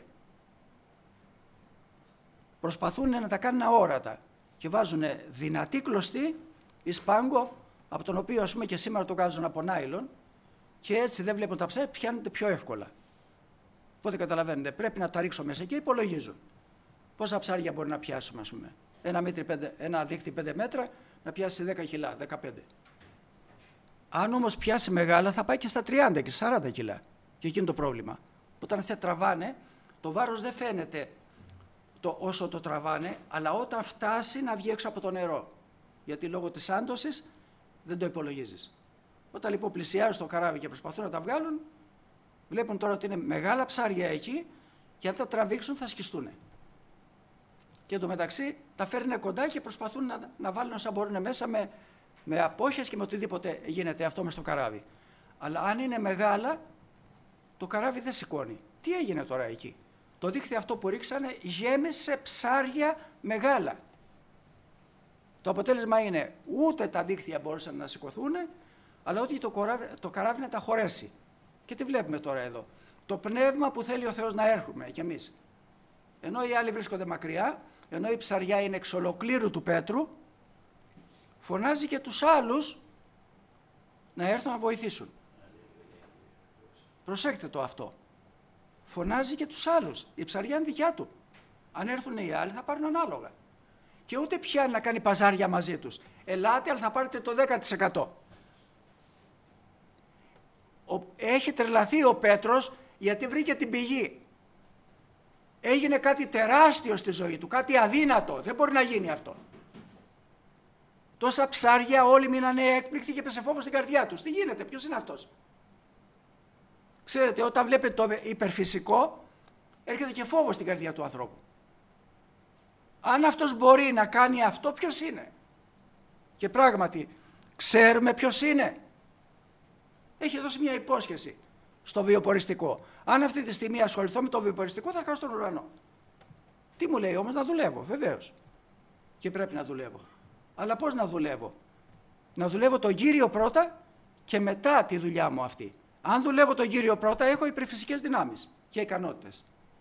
Προσπαθούν να τα κάνουν αόρατα και βάζουν δυνατή κλωστή ή σπάγκο, από τον οποίο ας πούμε και σήμερα το βγάζουν από νάιλον, και έτσι δεν βλέπουν τα ψάρια, πιάνονται πιο εύκολα. Οπότε καταλαβαίνετε, πρέπει να τα ρίξω μέσα και υπολογίζουν. Πόσα ψάρια μπορεί να πιάσουμε, ας πούμε. Ένα, μέτρι, πέντε, ένα δίχτυ πέντε μέτρα να πιάσει δέκα κιλά, δεκαπέντε. Αν όμως πιάσει μεγάλα θα πάει και στα τριάντα και σαράντα κιλά. Και εκεί είναι το πρόβλημα. Όταν αυτά τραβάνε, το βάρος δεν φαίνεται το όσο το τραβάνε, αλλά όταν φτάσει να βγει έξω από το νερό. Γιατί λόγω της άντωσης δεν το υπολογίζεις. Όταν λοιπόν πλησιάζουν στο καράβι και προσπαθούν να τα βγάλουν, βλέπουν τώρα ότι είναι μεγάλα ψάρια εκεί και αν τα τραβήξουν θα σκιστούν. Και εντωμεταξύ τα φέρνουν κοντά και προσπαθούν να, να βάλουν όσα μπορούν μέσα με, με απόχειες και με οτιδήποτε γίνεται αυτό μες στο καράβι. Αλλά αν είναι μεγάλα, το καράβι δεν σηκώνει. Τι έγινε τώρα εκεί? Το δίχτυ αυτό που ρίξανε γέμισε ψάρια μεγάλα. Το αποτέλεσμα είναι ούτε τα δίχτυα μπορούσαν να σηκωθούν, αλλά ότι το, κοράβι, το καράβι να τα χωρέσει. Και τι βλέπουμε τώρα εδώ? Το πνεύμα που θέλει ο Θεός να έρχουμε κι εμείς. Ενώ οι άλλοι βρίσκονται μακριά, ενώ η ψαριά είναι εξ ολοκλήρου του Πέτρου, φωνάζει και τους άλλους να έρθουν να βοηθήσουν. Προσέξτε το αυτό. Φωνάζει και τους άλλους. Η ψαριά είναι δικιά του. Αν έρθουν οι άλλοι θα πάρουν ανάλογα. Και ούτε πια να κάνει παζάρια μαζί τους. Ελάτε, αλλά θα πάρετε το δέκα τοις εκατό. Ο, έχει τρελαθεί ο Πέτρος γιατί βρήκε την πηγή. Έγινε κάτι τεράστιο στη ζωή του, κάτι αδύνατο. Δεν μπορεί να γίνει αυτό. Τόσα ψάρια, όλοι μείνανε έκπληκτοι και έπεσε φόβος στην καρδιά τους. Τι γίνεται, ποιος είναι αυτός? Ξέρετε, όταν βλέπετε το υπερφυσικό, έρχεται και φόβος στην καρδιά του ανθρώπου. Αν αυτός μπορεί να κάνει αυτό, ποιος είναι? Και πράγματι, ξέρουμε ποιος είναι. Έχει δώσει μια υπόσχεση στο βιοποριστικό. Αν αυτή τη στιγμή ασχοληθώ με το βιοποριστικό, θα χάσω τον ουρανό. Τι μου λέει όμως? Να δουλεύω, βεβαίως. Και πρέπει να δουλεύω. Αλλά πώς να δουλεύω? Να δουλεύω τον Κύριο πρώτα και μετά τη δουλειά μου αυτή. Αν δουλεύω τον Κύριο πρώτα, έχω υπερφυσικές δυνάμεις και ικανότητες.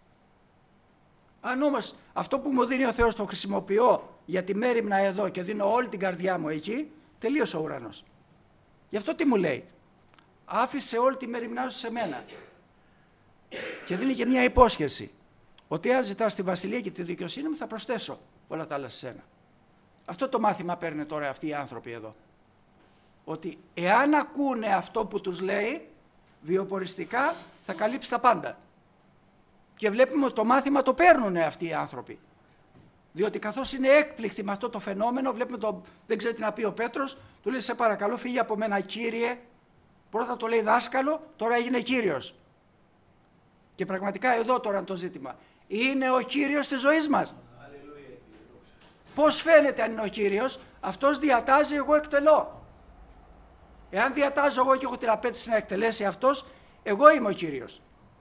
Αν όμως αυτό που μου δίνει ο Θεός το χρησιμοποιώ για τη μέριμνα εδώ και δίνω όλη την καρδιά μου εκεί, τελείωσε ο ουρανός. Γι' αυτό τι μου λέει? Άφησε όλη τη μέριμνά σου σε μένα. Και δίνει και μια υπόσχεση. Ότι αν ζητάς τη βασιλεία και τη δικαιοσύνη μου, θα προσθέσω όλα τα άλλα σε σένα. Αυτό το μάθημα παίρνουν τώρα αυτοί οι άνθρωποι εδώ. Ότι εάν ακούνε αυτό που τους λέει, βιοποριστικά θα καλύψει τα πάντα. Και βλέπουμε ότι το μάθημα το παίρνουν αυτοί οι άνθρωποι. Διότι καθώς είναι έκπληκτοι με αυτό το φαινόμενο, βλέπουμε το, δεν ξέρει τι να πει ο Πέτρος, του λέει: σε παρακαλώ, φύγε από μένα, Κύριε. Πρώτα το λέει δάσκαλο, τώρα έγινε Κύριος. Και πραγματικά εδώ τώρα είναι το ζήτημα. Είναι ο Κύριος της ζωής μας. Πώς φαίνεται αν είναι ο Κύριος? Αυτός διατάζει, εγώ εκτελώ. Εάν διατάζω εγώ και έχω την απέτηση να εκτελέσει αυτός, εγώ είμαι ο Κύριος.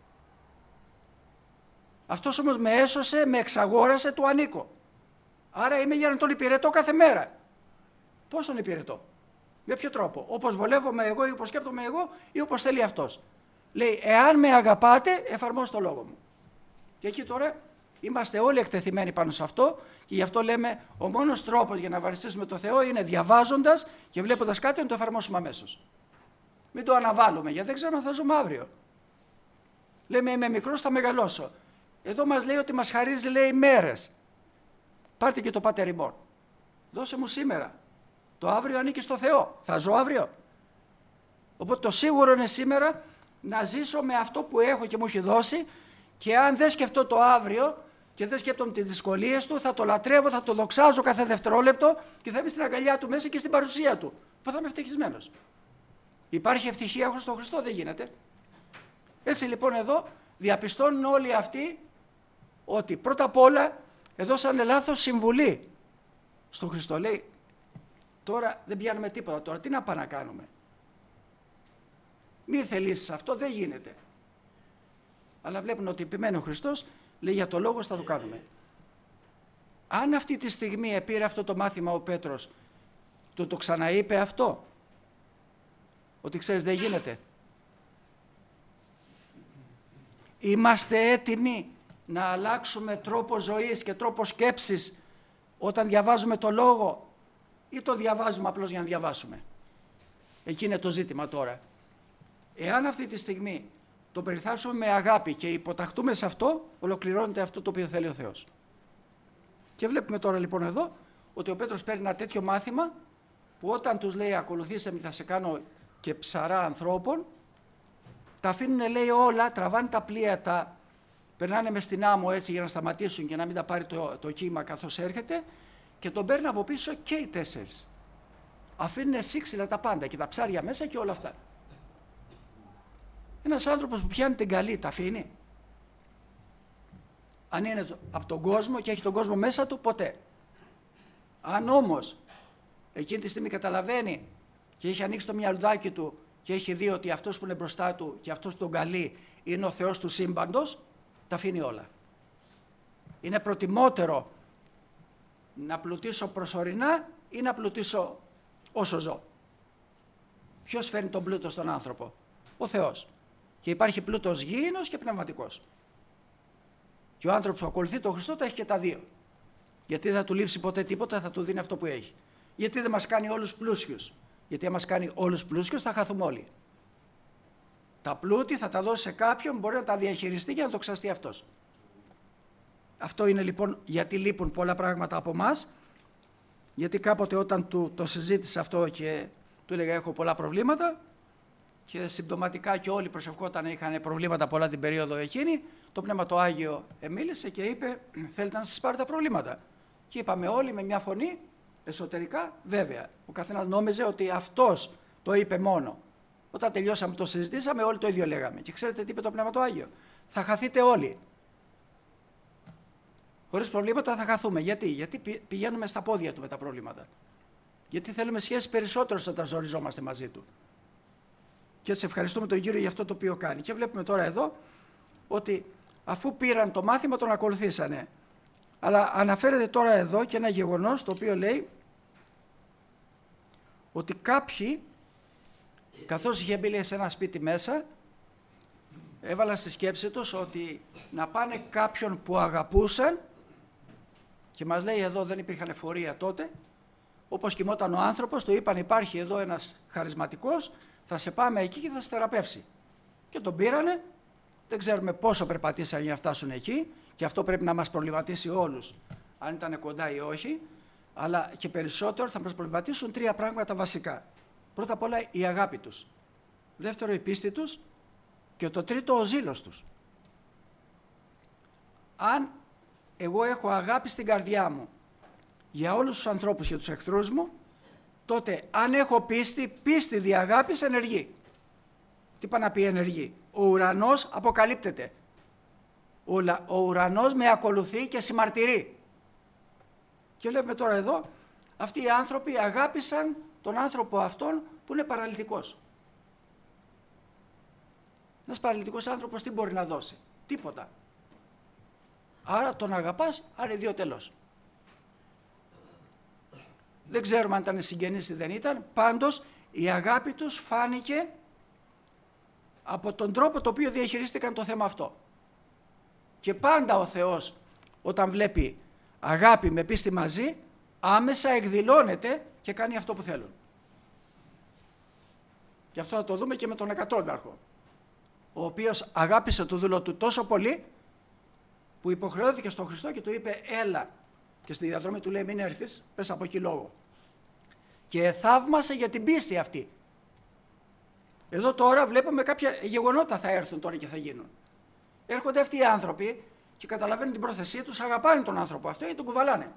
Αυτός όμως με έσωσε, με εξαγόρασε, του ανήκω. Άρα είμαι για να τον υπηρετώ κάθε μέρα. Πώς τον υπηρετώ? Με ποιο τρόπο? Όπως βολεύομαι εγώ ή όπως σκέπτομαι εγώ ή όπως θέλει αυτός. Λέει, εάν με αγαπάτε, εφαρμόζω το λόγο μου. Και εκεί τώρα είμαστε όλοι εκτεθειμένοι πάνω σε αυτό και γι' αυτό λέμε ο μόνος τρόπος για να ευχαριστήσουμε τον Θεό είναι διαβάζοντας και βλέποντας κάτι να το εφαρμόσουμε αμέσως. Μην το αναβάλουμε, γιατί δεν ξέρουμε αν θα ζούμε αύριο. Λέμε, είμαι μικρός, θα μεγαλώσω. Εδώ μας λέει ότι μας χαρίζει, λέει, μέρες. Πάρτε και το Πάτερ ημών. Δώσε μου σήμερα. Το αύριο ανήκει στο Θεό. Θα ζω αύριο. Οπότε το σίγουρο είναι σήμερα να ζήσω με αυτό που έχω και μου έχει δώσει και αν δεν σκεφτώ το αύριο και δεν σκέπτομαι τις δυσκολίες του, θα το λατρεύω, θα το δοξάζω κάθε δευτερόλεπτο και θα είμαι στην αγκαλιά του μέσα και στην παρουσία του. Που θα είμαι ευτυχισμένος. Υπάρχει ευτυχία χωρίς τον Χριστό? Δεν γίνεται. Έτσι λοιπόν εδώ διαπιστώνουν όλοι αυτοί ότι πρώτα απ' όλα έδωσαν λάθος συμβουλή στον Χριστό. Λέει, τώρα δεν πιάνουμε τίποτα, τώρα τι να πάμε να κάνουμε? Μη θελήσεις αυτό, δεν γίνεται. Αλλά βλέπουν ότι επιμένει ο Χριστός, λέει για το λόγο θα το κάνουμε. Αν αυτή τη στιγμή πήρε αυτό το μάθημα ο Πέτρος, του το ξαναείπε αυτό, ότι ξέρεις δεν γίνεται. Είμαστε έτοιμοι να αλλάξουμε τρόπο ζωής και τρόπο σκέψης όταν διαβάζουμε το λόγο ή το διαβάζουμε απλώς για να διαβάσουμε? Εκεί είναι το ζήτημα τώρα. Εάν αυτή τη στιγμή το περιθάψουμε με αγάπη και υποταχτούμε σε αυτό, ολοκληρώνεται αυτό το οποίο θέλει ο Θεός. Και βλέπουμε τώρα λοιπόν εδώ ότι ο Πέτρος παίρνει ένα τέτοιο μάθημα που όταν τους λέει ακολουθήστε με, θα σε κάνω και ψαρά ανθρώπων, τα αφήνουν, λέει, όλα, τραβάνε τα πλοία, τα περνάνε μες στην άμμο έτσι για να σταματήσουν και να μην τα πάρει το, το κύμα καθώς έρχεται και τον παίρνει από πίσω και οι τέσσερις. αφήνουν σύξυλα τα πάντα και τα ψάρια μέσα και όλα αυτά. Ένας άνθρωπος που πιάνει την καλή, τα αφήνει? Αν είναι από τον κόσμο και έχει τον κόσμο μέσα του, ποτέ. Αν όμως εκείνη τη στιγμή καταλαβαίνει και έχει ανοίξει το μυαλουδάκι του και έχει δει ότι αυτός που είναι μπροστά του και αυτός που τον καλεί είναι ο Θεός του σύμπαντος, τα αφήνει όλα. Είναι προτιμότερο να πλουτίσω προσωρινά ή να πλουτίσω όσο ζω. Ποιος φέρνει τον πλούτο στον άνθρωπο? Ο Θεός. Και υπάρχει πλούτος γήινος και πνευματικός. Και ο άνθρωπος που ακολουθεί τον Χριστό τα έχει και τα δύο. Γιατί δεν θα του λείψει ποτέ τίποτα, θα του δίνει αυτό που έχει. Γιατί δεν μας κάνει όλους πλούσιους? Γιατί αν μας κάνει όλους πλούσιους θα χαθούμε όλοι. Τα πλούτη θα τα δώσει σε κάποιον, μπορεί να τα διαχειριστεί και να το ξαστεί αυτός. Αυτό είναι λοιπόν γιατί λείπουν πολλά πράγματα από εμάς. Γιατί κάποτε όταν του το συζήτησε αυτό και του έλεγα έχω πολλά προβλήματα και συμπτωματικά και όλοι προσευχόταν, είχαν προβλήματα πολλά την περίοδο εκείνη, το Πνεύμα το Άγιο μίλησε και είπε θέλετε να σας πάρω τα προβλήματα? Και είπαμε όλοι με μια φωνή εσωτερικά βέβαια. Ο καθένας νόμιζε ότι αυτός το είπε μόνο. Όταν τελειώσαμε το συζητήσαμε όλοι το ίδιο λέγαμε. Και ξέρετε τι είπε το Πνεύμα το Άγιο? Θα χαθείτε όλοι. Χωρίς προβλήματα θα χαθούμε. Γιατί? Γιατί πηγαίνουμε στα πόδια του με τα προβλήματα. Γιατί θέλουμε σχέσεις περισσότερες όταν ζοριζόμαστε μαζί του. Και σε ευχαριστούμε τον Κύριο για αυτό το οποίο κάνει. Και βλέπουμε τώρα εδώ ότι αφού πήραν το μάθημα τον ακολουθήσανε. Αλλά αναφέρεται τώρα εδώ και ένα γεγονός το οποίο λέει ότι κάποιοι, καθώς είχε μπει σε ένα σπίτι μέσα, έβαλαν στη σκέψη τους ότι να πάνε κάποιον που αγαπούσαν, και μας λέει εδώ δεν υπήρχαν εφορία τότε, όπως κοιμόταν ο άνθρωπος, του είπαν υπάρχει εδώ ένας χαρισματικός, θα σε πάμε εκεί και θα σε θεραπεύσει. Και τον πήρανε, δεν ξέρουμε πόσο περπατήσαν για να φτάσουν εκεί, και αυτό πρέπει να μας προβληματίσει όλους, αν ήταν κοντά ή όχι, αλλά και περισσότερο θα μας προβληματίσουν τρία πράγματα βασικά. Πρώτα απ' όλα η αγάπη τους, δεύτερο η πίστη τους και το τρίτο ο ζήλος τους. Αν εγώ έχω αγάπη στην καρδιά μου για όλους τους ανθρώπους και τους εχθρούς μου, τότε αν έχω πίστη, πίστη δι' αγάπης ενεργεί. Τι πάει να πει ενεργεί? Ο ουρανός αποκαλύπτεται. Ο, ο ουρανός με ακολουθεί και συμμαρτυρεί. Και βλέπουμε τώρα εδώ, αυτοί οι άνθρωποι αγάπησαν τον άνθρωπο αυτόν που είναι παραλυτικός. Ένας παραλυτικός άνθρωπος τι μπορεί να δώσει? Τίποτα. Άρα τον αγαπάς, άρα οι δύο τέλος. Δεν ξέρουμε αν ήταν συγγενής ή δεν ήταν, πάντως η αγάπη τους φάνηκε από τον τρόπο το οποίο διαχειρίστηκαν το θέμα αυτό. Και πάντα ο Θεός όταν βλέπει αγάπη με πίστη μαζί, άμεσα εκδηλώνεται και κάνει αυτό που θέλουν. Και αυτό θα το δούμε και με τον εκατόνταρχο, ο οποίος αγάπησε το δούλο του τόσο πολύ που υποχρεώθηκε στον Χριστό και του είπε έλα, και στη διαδρομή του λέει μην έρθεις, πες από εκεί λόγω. Και θαύμασε για την πίστη αυτή. Εδώ τώρα βλέπουμε κάποια γεγονότα θα έρθουν τώρα και θα γίνουν. Έρχονται αυτοί οι άνθρωποι και καταλαβαίνουν την πρόθεσή τους, αγαπάνε τον άνθρωπο αυτό ή τον κουβαλάνε.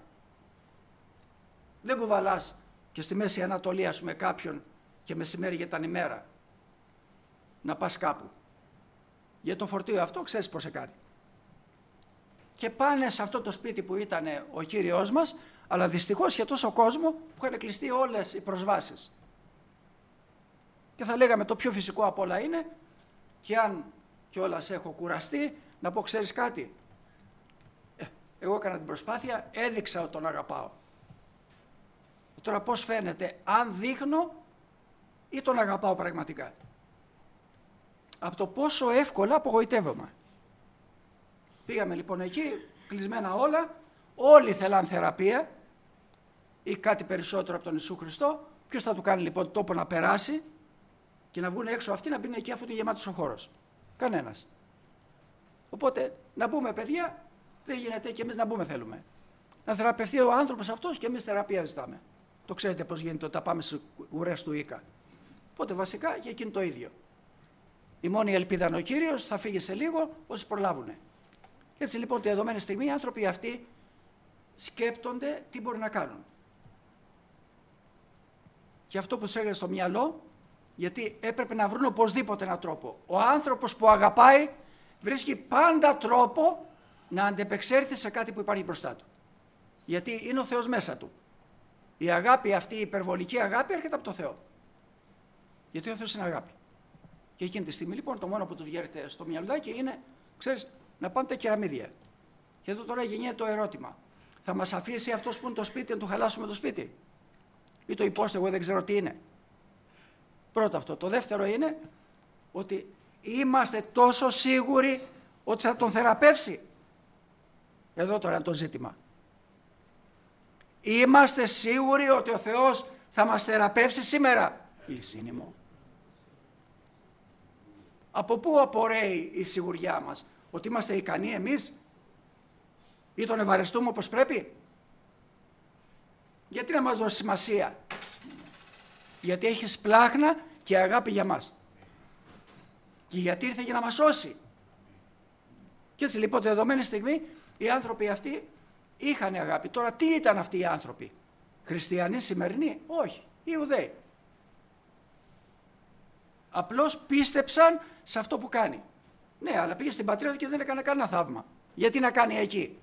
Δεν κουβαλάς και στη Μέση Ανατολή ας πούμε κάποιον και μεσημέρι για την ημέρα να πας κάπου. Για το φορτίο αυτό ξέρεις πώς σε κάνει. Και πάνε σε αυτό το σπίτι που ήταν ο Κύριος μας, αλλά δυστυχώς για τόσο κόσμο που είχαν κλειστεί όλες οι προσβάσεις. Και θα λέγαμε το πιο φυσικό απ' όλα είναι, και αν κιόλας έχω κουραστεί, να πω ξέρεις κάτι. Ε, εγώ έκανα την προσπάθεια, έδειξα ότι τον αγαπάω. Τώρα πώς φαίνεται, αν δείχνω ή τον αγαπάω πραγματικά? Από το πόσο εύκολα απογοητεύομαι. Πήγαμε λοιπόν εκεί, κλεισμένα όλα, όλοι θέλαν θεραπεία ή κάτι περισσότερο από τον Ιησού Χριστό. Ποιος θα του κάνει λοιπόν τόπο να περάσει και να βγουν έξω αυτοί να μπουν εκεί αφού είναι γεμάτος ο χώρος? Κανένας. Οπότε να μπούμε παιδιά, δεν γίνεται και εμείς να μπούμε θέλουμε. Να θεραπευτεί ο άνθρωπος αυτός και εμείς θεραπεία ζητάμε. Το ξέρετε πώς γίνεται όταν πάμε στις ουρές του Ίκα. Οπότε βασικά για εκείνο το ίδιο. Η μόνη ελπίδα είναι ο Κύριος, θα φύγει σε λίγο όσοι προλάβουνε. Έτσι λοιπόν τη δεδομένη στιγμή οι άνθρωποι αυτοί σκέπτονται τι μπορεί να κάνουν. και αυτό που τους έρχεται στο μυαλό, γιατί έπρεπε να βρουν οπωσδήποτε έναν τρόπο. Ο άνθρωπος που αγαπάει βρίσκει πάντα τρόπο να αντεπεξέλθει σε κάτι που υπάρχει μπροστά του. Γιατί είναι ο Θεός μέσα του. Η αγάπη αυτή, η υπερβολική αγάπη έρχεται από το Θεό. Γιατί ο Θεός είναι αγάπη. Και εκείνη τη στιγμή λοιπόν το μόνο που τους βγαίνει στο μυαλάκι είναι, ξέρεις, να πάνε τα κεραμίδια. Και εδώ τώρα γεννιέται το ερώτημα. Θα μας αφήσει αυτός που είναι το σπίτι να του χαλάσουμε το σπίτι? Ή το υπόστο, εγώ δεν ξέρω τι είναι. Πρώτο αυτό. Το δεύτερο είναι ότι είμαστε τόσο σίγουροι ότι θα τον θεραπεύσει. Εδώ τώρα είναι το ζήτημα. Είμαστε σίγουροι ότι ο Θεός θα μας θεραπεύσει σήμερα? Λυσίνημο. Από πού απορρέει η σιγουριά μας? Ότι είμαστε ικανοί εμείς ή τον ευαρεστούμε όπως πρέπει? Γιατί να μας δώσει σημασία? Γιατί έχει σπλάχνα και αγάπη για μας. Και γιατί ήρθε για να μας σώσει. Και έτσι λοιπόν τη δεδομένη στιγμή οι άνθρωποι αυτοί είχαν αγάπη. Τώρα τι ήταν αυτοί οι άνθρωποι? Χριστιανοί σημερινοί? Όχι. Ιουδαίοι. Απλώς πίστεψαν σε αυτό που κάνει. Ναι, αλλά πήγε στην πατρίδα και δεν έκανε κανένα θαύμα. Γιατί να κάνει εκεί?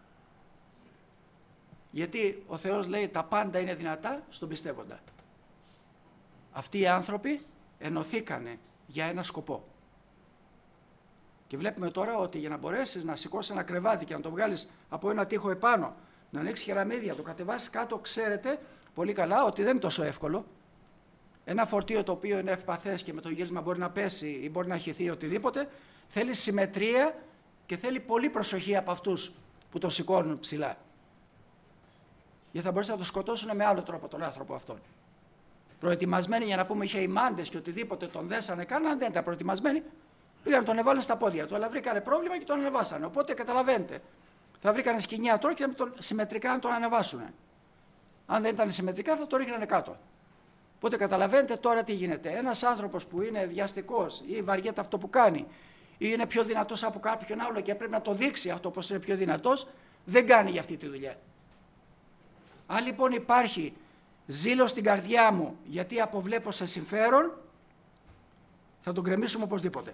Γιατί ο Θεός λέει τα πάντα είναι δυνατά στον πιστεύοντα. Αυτοί οι άνθρωποι ενωθήκανε για ένα σκοπό. Και βλέπουμε τώρα ότι για να μπορέσεις να σηκώσεις ένα κρεβάτι και να το βγάλεις από ένα τοίχο επάνω, να ανοίξεις κεραμίδια, το κατεβάσεις κάτω, ξέρετε πολύ καλά ότι δεν είναι τόσο εύκολο. Ένα φορτίο το οποίο είναι ευπαθές και με το γύρισμα μπορεί να πέσει ή μπορεί να χυθεί οτιδήποτε, θέλει συμμετρία και θέλει πολύ προσοχή από αυτούς που το σηκώνουν ψηλά. Γιατί θα μπορούσαν να το σκοτώσουν με άλλο τρόπο τον άνθρωπο αυτόν. Προετοιμασμένοι για να πούμε είχε οι μάντες και οτιδήποτε τον δέσανε, κάναν, δεν ήταν προετοιμασμένοι. Πήγαν να τον εβάλουν στα πόδια του, αλλά βρήκανε πρόβλημα και τον ανεβάσανε. Οπότε καταλαβαίνετε, θα βρήκανε σκηνιά τώρα και τον, συμμετρικά να τον ανεβάσουν. Αν δεν ήταν συμμετρικά, θα το ρίχνανε κάτω. Οπότε καταλαβαίνετε τώρα τι γίνεται. Ένας άνθρωπος που είναι βιαστικός ή βαριέται αυτό που κάνει, ή είναι πιο δυνατός από κάποιον άλλο και πρέπει να το δείξει αυτό πως είναι πιο δυνατός, δεν κάνει για αυτή τη δουλειά. Αν λοιπόν υπάρχει ζήλος στην καρδιά μου γιατί αποβλέπω σε συμφέρον, θα τον γκρεμίσουμε οπωσδήποτε.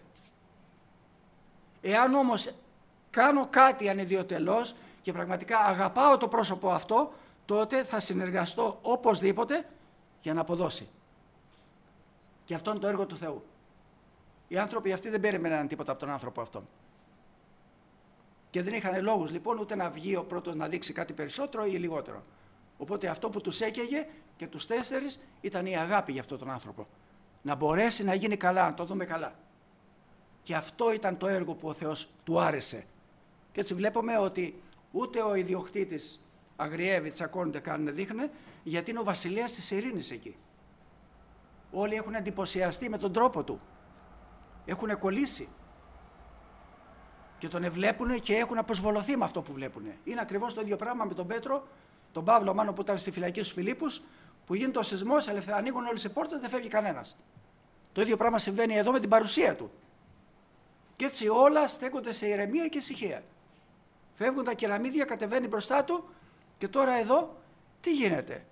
Εάν όμως κάνω κάτι ανιδιοτελώς και πραγματικά αγαπάω το πρόσωπο αυτό, τότε θα συνεργαστώ οπωσδήποτε για να αποδώσει. Και αυτό είναι το έργο του Θεού. Οι άνθρωποι αυτοί δεν περίμεναν τίποτα από τον άνθρωπο αυτόν. Και δεν είχαν λόγους λοιπόν ούτε να βγει ο πρώτος να δείξει κάτι περισσότερο ή λιγότερο. Οπότε αυτό που τους έκαιγε και τους τέσσερις ήταν η αγάπη για αυτόν τον άνθρωπο. Να μπορέσει να γίνει καλά, να το δούμε καλά. Και αυτό ήταν το έργο που ο Θεός του άρεσε. Και έτσι βλέπουμε ότι ούτε ο ιδιοκτήτης αγριεύει, τσακώνεται, κάνουν, δείχνε, γιατί είναι ο βασιλέας της ειρήνης εκεί. Όλοι έχουν εντυπωσιαστεί με τον τρόπο του. Έχουν κολλήσει. Και τον βλέπουν και έχουν αποσβολωθεί με αυτό που βλέπουν. Είναι ακριβώς το ίδιο πράγμα με τον Πέτρο, τον Παύλο μάλλον που ήταν στη φυλακή στους Φιλίππους, που γίνεται ο σεισμός, ανοίγουν όλες οι πόρτες, δεν φεύγει κανένας. Το ίδιο πράγμα συμβαίνει εδώ με την παρουσία του. Και έτσι όλα στέκονται σε ηρεμία και ησυχία. Φεύγουν τα κεραμίδια, κατεβαίνει μπροστά του και τώρα εδώ τι γίνεται?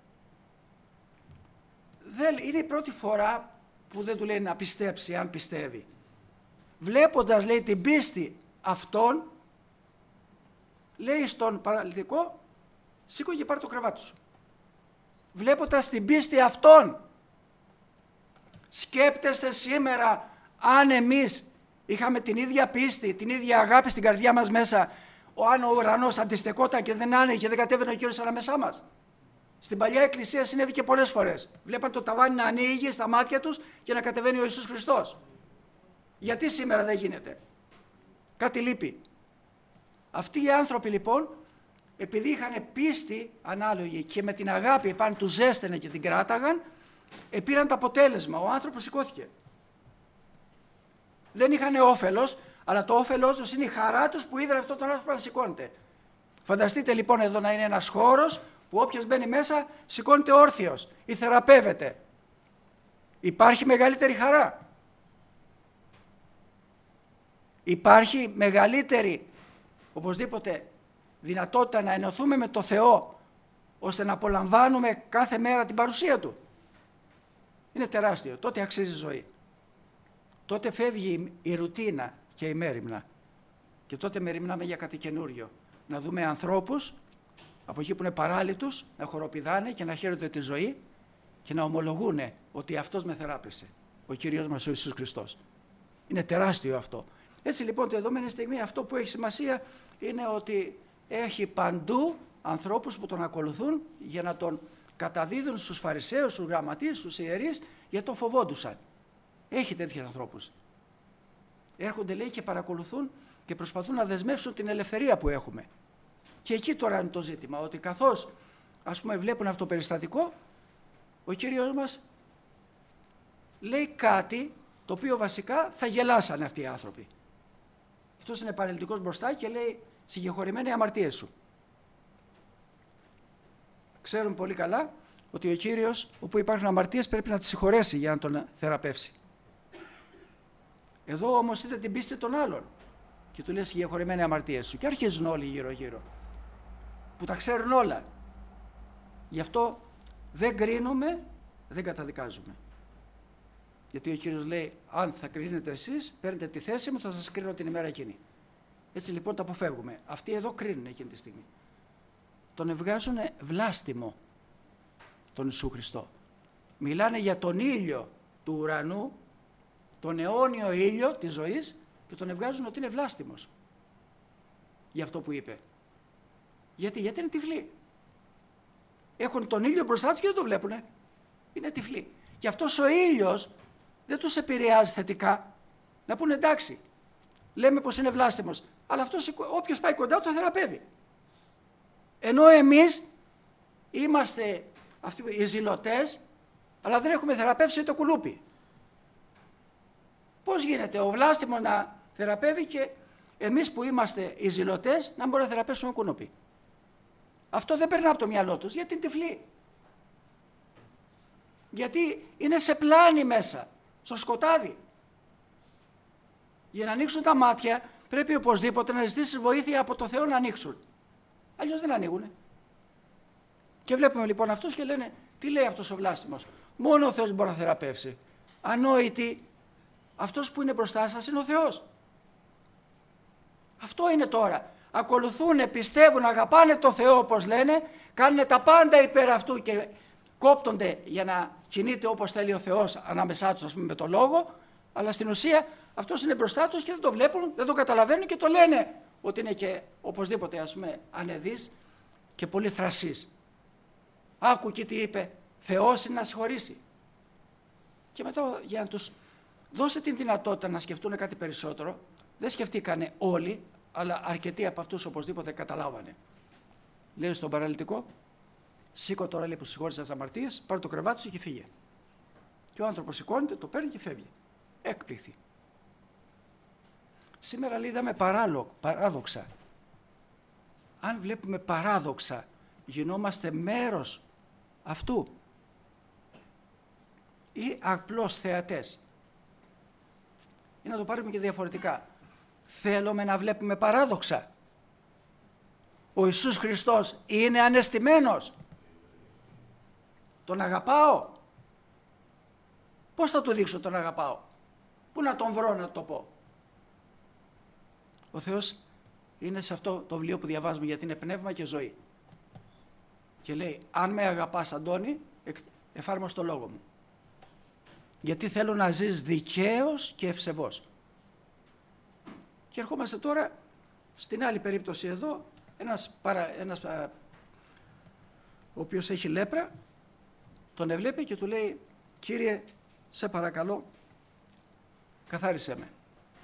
Δεν, είναι η πρώτη φορά που δεν του λέει να πιστέψει, αν πιστεύει. Βλέποντας, λέει, την πίστη αυτών, λέει στον παραλυτικό, σήκω και πάρε το κρεβάτι σου. Βλέποντας την πίστη αυτών, σκέπτεστε σήμερα αν εμείς είχαμε την ίδια πίστη, την ίδια αγάπη στην καρδιά μας μέσα, αν ο ουρανός αντιστεκόταν και δεν άνοιγε και δεν κατέβαινε ο Κύριος ανάμεσά μας? Στην παλιά εκκλησία συνέβη και πολλές φορές. Βλέπαν το ταβάνι να ανοίγει στα μάτια τους και να κατεβαίνει ο Ιησούς Χριστός. Γιατί σήμερα δεν γίνεται? Κάτι λείπει. Αυτοί οι άνθρωποι λοιπόν, επειδή είχαν πίστη ανάλογη και με την αγάπη επάνω του ζέστενε και την κράταγαν, επήραν το αποτέλεσμα. Ο άνθρωπος σηκώθηκε. Δεν είχαν όφελος, αλλά το όφελός τους είναι η χαρά τους που είδαν αυτόν τον άνθρωπο να σηκώνεται. Φανταστείτε λοιπόν εδώ να είναι ένας χώρος που όποιος μπαίνει μέσα σηκώνεται όρθιος ή θεραπεύεται. Υπάρχει μεγαλύτερη χαρά. Υπάρχει μεγαλύτερη, οπωσδήποτε, δυνατότητα να ενωθούμε με το Θεό, ώστε να απολαμβάνουμε κάθε μέρα την παρουσία Του. είναι τεράστιο. Τότε αξίζει ζωή. Τότε φεύγει η ρουτίνα και η μέριμνα. Και τότε μεριμνάμε για κάτι καινούριο. Να δούμε ανθρώπους από εκεί που είναι παράλυτους, να χοροπηδάνε και να χαίρονται τη ζωή και να ομολογούν ότι αυτός με θεράπευσε, ο Κύριος μας ο Ιησούς Χριστός. Είναι τεράστιο αυτό. Έτσι λοιπόν τη δεδομένη στιγμή αυτό που έχει σημασία είναι ότι έχει παντού ανθρώπους που τον ακολουθούν για να τον καταδίδουν στους Φαρισαίους, στους γραμματείς, στους ιερείς, γιατί τον φοβόντουσαν. Έχει τέτοιους ανθρώπους. Έρχονται λέει και παρακολουθούν και προσπαθούν να δεσμεύσουν την ελευθερία που έχουμε. Και εκεί τώρα είναι το ζήτημα, ότι καθώς ας πούμε βλέπουν αυτό το περιστατικό, ο Κύριος μας λέει κάτι το οποίο βασικά θα γελάσανε αυτοί οι άνθρωποι. Αυτός είναι παρελτικός μπροστά και λέει συγχωρημένοι οι αμαρτίες σου. Ξέρουν πολύ καλά ότι ο Κύριος όπου υπάρχουν αμαρτίες πρέπει να τις συγχωρέσει για να τον θεραπεύσει. Εδώ όμως είδε την πίστη των άλλων και του λέει συγχωρημένοι οι αμαρτίες σου και αρχίζουν όλοι γύρω γύρω που τα ξέρουν όλα. Γι' αυτό δεν κρίνουμε, δεν καταδικάζουμε. Γιατί ο Κύριος λέει, αν θα κρίνετε εσείς, παίρνετε τη θέση μου, θα σας κρίνω την ημέρα εκείνη. Έτσι λοιπόν τα αποφεύγουμε. Αυτοί εδώ κρίνουν εκείνη τη στιγμή. Τον ευγάζουν βλάστημο τον Ιησού Χριστό. Μιλάνε για τον ήλιο του ουρανού, τον αιώνιο ήλιο της ζωής και τον ευγάζουν ότι είναι βλάστημος. Για αυτό που είπε. Γιατί, γιατί είναι τυφλοί. Έχουν τον ήλιο μπροστά τους και δεν το βλέπουνε. Είναι τυφλοί. Και αυτός ο ήλιος δεν τους επηρεάζει θετικά. Να πούνε εντάξει, λέμε πως είναι βλάστημος, αλλά αυτός όποιος πάει κοντά του το θεραπεύει. Ενώ εμείς είμαστε αυτοί οι ζηλωτές, αλλά δεν έχουμε θεραπεύσει το κουλούπι. Πώς γίνεται ο βλάστημος να θεραπεύει και εμείς που είμαστε οι ζηλωτές να μπορούμε να θεραπεύσουμε κουνούπι. Αυτό δεν περνά από το μυαλό τους, γιατί είναι τυφλοί. Γιατί είναι σε πλάνη μέσα, στο σκοτάδι. Για να ανοίξουν τα μάτια πρέπει οπωσδήποτε να ζητήσεις βοήθεια από το Θεό να ανοίξουν. Αλλιώς δεν ανοίγουνε. Και βλέπουμε λοιπόν αυτούς και λένε, τι λέει αυτός ο βλάστημος. Μόνο ο Θεός μπορεί να θεραπεύσει. Ανόητοι, αυτός που είναι μπροστά σας είναι ο Θεός. Αυτό είναι τώρα. Ακολουθούν, πιστεύουν, αγαπάνε το Θεό όπως λένε, κάνουν τα πάντα υπέρ αυτού και κόπτονται για να κινείται όπως θέλει ο Θεός ανάμεσά τους, ας πούμε, με το λόγο, αλλά στην ουσία αυτός είναι μπροστά τους και δεν το βλέπουν, δεν το καταλαβαίνουν και το λένε ότι είναι και οπωσδήποτε, ας πούμε, ανεδής και πολύ θρασής. Άκου και τι είπε, Θεός είναι να συγχωρήσει. Και μετά για να τους δώσει την δυνατότητα να σκεφτούν κάτι περισσότερο, δεν σκεφτήκανε όλοι, αλλά αρκετοί από αυτούς οπωσδήποτε καταλάβανε. Λέει στον παραλυτικό, σήκω τώρα λέει που συγχώρησε τις αμαρτίες, πάρε το κρεβάτι σου και φύγε. Και ο άνθρωπος σηκώνεται, το παίρνει και φεύγει. Έκπληκτη. Σήμερα λέει, είδαμε παράδοξα. Αν βλέπουμε παράδοξα, γινόμαστε μέρος αυτού ή απλώς θεατές. Ή να το πάρουμε και διαφορετικά. Θέλουμε να βλέπουμε παράδοξα. Ο Ιησούς Χριστός είναι ανεστημένος. Τον αγαπάω. Πώς θα του δείξω τον αγαπάω. Πού να τον βρω να το πω. Ο Θεός είναι σε αυτό το βιβλίο που διαβάζουμε γιατί είναι πνεύμα και ζωή. Και λέει, αν με αγαπάς Αντώνη, εφάρμοσ' το λόγο μου. Γιατί θέλω να ζεις δικαίος και ευσεβώς. Και ερχόμαστε τώρα στην άλλη περίπτωση εδώ, ένας, παρα, ένας α, ο οποίος έχει λέπρα, τον ευλέπει και του λέει, Κύριε, σε παρακαλώ, καθάρισέ με.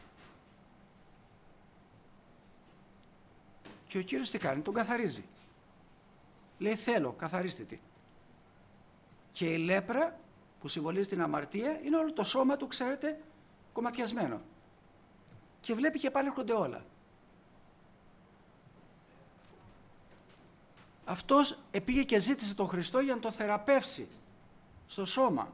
Και ο Κύριος τι κάνει, τον καθαρίζει. Λέει, θέλω, καθαρίστε τη. Και η λέπρα που συμβολίζει την αμαρτία είναι όλο το σώμα του, ξέρετε, κομματιασμένο. Και βλέπει και πάλι έρχονται όλα. Αυτός επήγε και ζήτησε τον Χριστό για να το θεραπεύσει στο σώμα.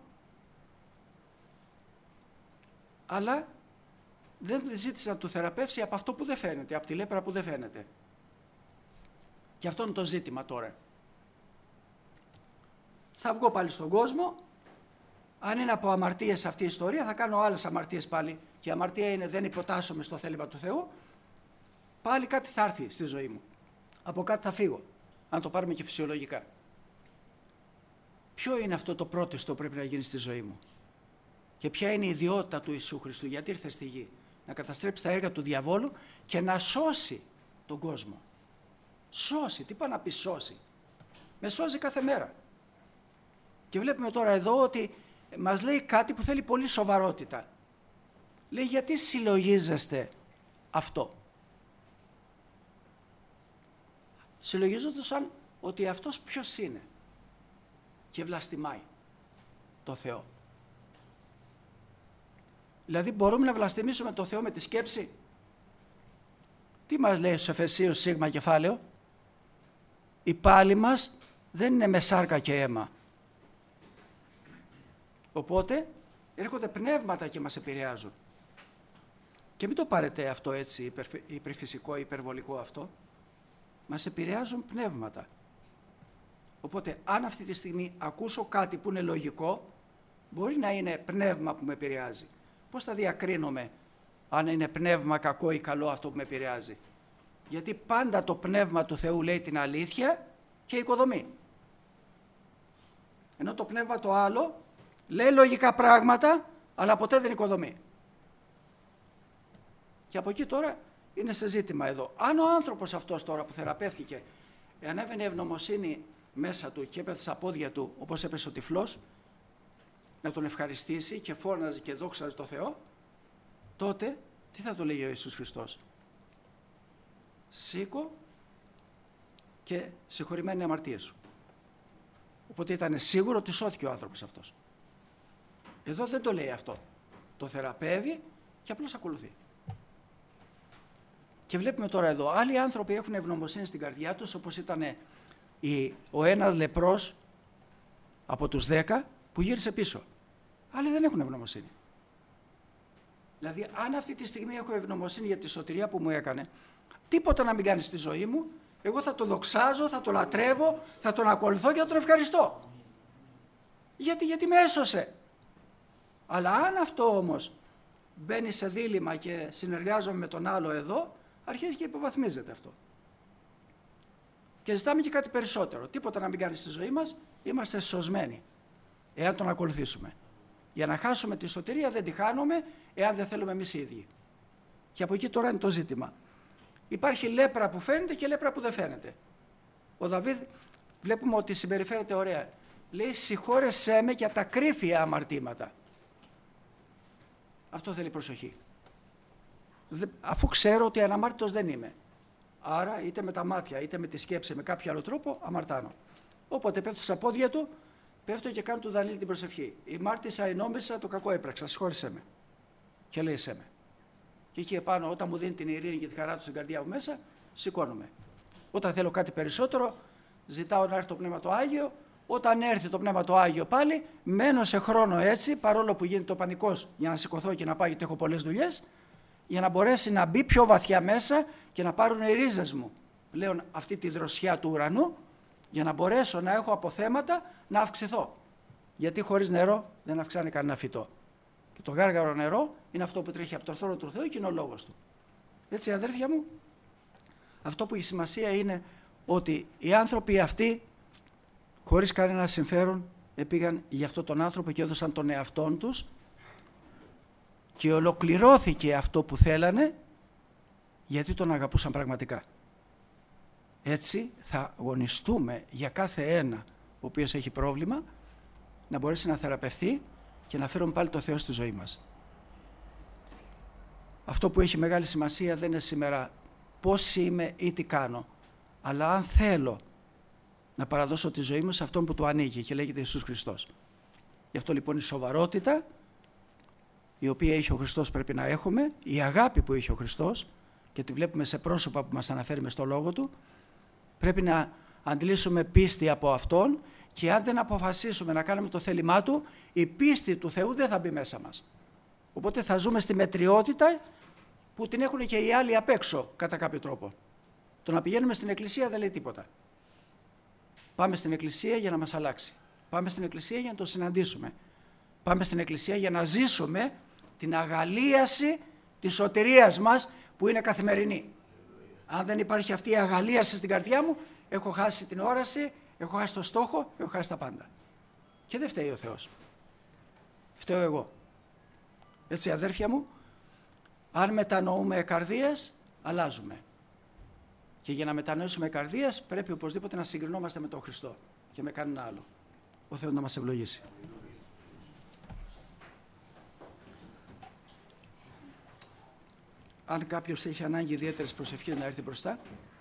Αλλά δεν ζήτησε να το θεραπεύσει από αυτό που δεν φαίνεται, από τη λέπρα που δεν φαίνεται. Και αυτό είναι το ζήτημα τώρα. Θα βγω πάλι στον κόσμο, Αν είναι από αμαρτίες αυτή η ιστορία, θα κάνω άλλες αμαρτίες πάλι. Και η αμαρτία είναι δεν υποτάσσομαι στο θέλημα του Θεού. Πάλι κάτι θα έρθει στη ζωή μου. Από κάτι θα φύγω. Αν το πάρουμε και φυσιολογικά. Ποιο είναι αυτό το πρώτιστο που πρέπει να γίνει στη ζωή μου? Και ποια είναι η ιδιότητα του Ιησού Χριστού? Γιατί ήρθε στη γη? Να καταστρέψει τα έργα του διαβόλου και να σώσει τον κόσμο. Σώσει. Τι πάει να πει σώσει? Με σώζει κάθε μέρα. Και βλέπουμε τώρα εδώ ότι μας λέει κάτι που θέλει πολύ σοβαρότητα. Λέει, γιατί συλλογίζεστε αυτό? Συλλογίζονται σαν ότι αυτός ποιος είναι και βλαστημάει το Θεό. Δηλαδή μπορούμε να βλαστημίσουμε το Θεό με τη σκέψη? Τι μας λέει στους Εφεσίους σίγμα κεφάλαιο? Η πάλη μας δεν είναι με σάρκα και αίμα. Οπότε έρχονται πνεύματα και μας επηρεάζουν. Και μην το πάρετε αυτό έτσι υπερφυσικό, υπερβολικό αυτό. Μας επηρεάζουν πνεύματα. Οπότε αν αυτή τη στιγμή ακούσω κάτι που είναι λογικό, μπορεί να είναι πνεύμα που με επηρεάζει. Πώς θα διακρίνουμε αν είναι πνεύμα κακό ή καλό αυτό που με επηρεάζει? Γιατί πάντα το πνεύμα του Θεού λέει την αλήθεια και οικοδομεί. Ενώ το πνεύμα το άλλο λέει λογικά πράγματα, αλλά ποτέ δεν οικοδομεί. Και από εκεί τώρα είναι σε ζήτημα εδώ. Αν ο άνθρωπος αυτός τώρα που θεραπεύτηκε, ανέβαινε ευγνωμοσύνη μέσα του και έπεθε στα πόδια του, όπως έπεσε ο τυφλός, να τον ευχαριστήσει και φώναζε και δόξαζε το Θεό, τότε τι θα του λέγει ο Ιησούς Χριστός? Σήκω και συγχωρημένοι οι αμαρτίες σου. Οπότε ήταν σίγουρο ότι σώθηκε ο άνθρωπος αυτός. Εδώ δεν το λέει αυτό. Το θεραπεύει και απλώς ακολουθεί. Και βλέπουμε τώρα εδώ, άλλοι άνθρωποι έχουν ευγνωμοσύνη στην καρδιά τους, όπως ήταν η, ο ένας λεπρός από τους δέκα που γύρισε πίσω. Άλλοι δεν έχουν ευγνωμοσύνη. Δηλαδή, αν αυτή τη στιγμή έχω ευγνωμοσύνη για τη σωτηρία που μου έκανε, τίποτα να μην κάνει στη ζωή μου, εγώ θα τον δοξάζω, θα τον λατρεύω, θα τον ακολουθώ και θα τον ευχαριστώ. Γιατί, γιατί με έσωσε. Αλλά αν αυτό όμως μπαίνει σε δίλημμα και συνεργάζομαι με τον άλλο εδώ, αρχίζει και υποβαθμίζεται αυτό. Και ζητάμε και κάτι περισσότερο. Τίποτα να μην κάνει στη ζωή μας, είμαστε σωσμένοι, εάν τον ακολουθήσουμε. Για να χάσουμε τη σωτηρία δεν τη χάνουμε, εάν δεν θέλουμε εμείς οι ίδιοι. Και από εκεί τώρα είναι το ζήτημα. Υπάρχει λέπρα που φαίνεται και λέπρα που δεν φαίνεται. Ο Δαβίδ βλέπουμε ότι συμπεριφέρεται ωραία. Λέει, συγχώρεσέ με για τα κρύφια αμαρτήματα. Αυτό θέλει προσοχή. Αφού ξέρω ότι αναμάρτητος δεν είμαι. Άρα είτε με τα μάτια είτε με τη σκέψη με κάποιο άλλο τρόπο αμαρτάνω. Όποτε πέφτω στα πόδια του, πέφτω και κάνω του Δανίλη την προσευχή. Η μάρτησα, η νόμισα, το κακό έπραξα. Συγχώρεσέ με. Και λέει σε με. Και εκεί επάνω, όταν μου δίνει την ειρήνη και τη χαρά του στην καρδιά μου μέσα, σηκώνομαι. Όταν θέλω κάτι περισσότερο, ζητάω να έρθει το Πνεύμα το Άγιο. Όταν έρθει το Πνεύμα το Άγιο πάλι, μένω σε χρόνο έτσι, παρόλο που γίνεται ο πανικός για να σηκωθώ και να πάω γιατί έχω πολλές δουλειές, για να μπορέσει να μπει πιο βαθιά μέσα και να πάρουν οι ρίζες μου πλέον αυτή τη δροσιά του ουρανού, για να μπορέσω να έχω αποθέματα να αυξηθώ. Γιατί χωρίς νερό δεν αυξάνει κανένα φυτό. Και το γάργαρο νερό είναι αυτό που τρέχει από το θρόνο του Θεού και είναι ο λόγος του. Έτσι, αδέρφια μου, αυτό που έχει σημασία είναι ότι οι άνθρωποι αυτοί, χωρίς κανένα συμφέρον, πήγαν για αυτόν τον άνθρωπο και έδωσαν τον εαυτόν τους και ολοκληρώθηκε αυτό που θέλανε, γιατί τον αγαπούσαν πραγματικά. Έτσι θα αγωνιστούμε για κάθε ένα ο οποίος έχει πρόβλημα να μπορέσει να θεραπευθεί και να φέρουμε πάλι το Θεό στη ζωή μας. Αυτό που έχει μεγάλη σημασία δεν είναι σήμερα πώς είμαι ή τι κάνω, αλλά αν θέλω να παραδώσω τη ζωή μου σε αυτόν που το ανοίγει και λέγεται Ιησούς Χριστός. Γι' αυτό λοιπόν η σοβαρότητα η οποία είχε ο Χριστός πρέπει να έχουμε, η αγάπη που είχε ο Χριστός και τη βλέπουμε σε πρόσωπα που μας αναφέρει μες στο λόγο του, πρέπει να αντλήσουμε πίστη από Αυτόν και αν δεν αποφασίσουμε να κάνουμε το θέλημά Του, η πίστη του Θεού δεν θα μπει μέσα μας. Οπότε θα ζούμε στη μετριότητα που την έχουν και οι άλλοι απ' έξω κατά κάποιο τρόπο. Το να πηγαίνουμε στην εκκλησία δεν λέει τίποτα. Πάμε στην εκκλησία για να μας αλλάξει. Πάμε στην εκκλησία για να τον συναντήσουμε. Πάμε στην Εκκλησία για να ζήσουμε την αγαλίαση της σωτηρίας μας που είναι καθημερινή. Αν δεν υπάρχει αυτή η αγαλίαση στην καρδιά μου, έχω χάσει την όραση, έχω χάσει το στόχο, έχω χάσει τα πάντα. Και δεν φταίει ο Θεός. Φταίω εγώ. Έτσι, αδέρφια μου, αν μετανοούμε καρδίες, αλλάζουμε. Και για να μετανοήσουμε καρδίες πρέπει οπωσδήποτε να συγκρινόμαστε με τον Χριστό και με κανένα άλλο. Ο Θεός να μας ευλογήσει. Αν κάποιος έχει ανάγκη ιδιαίτερης προσευχής να έρθει μπροστά.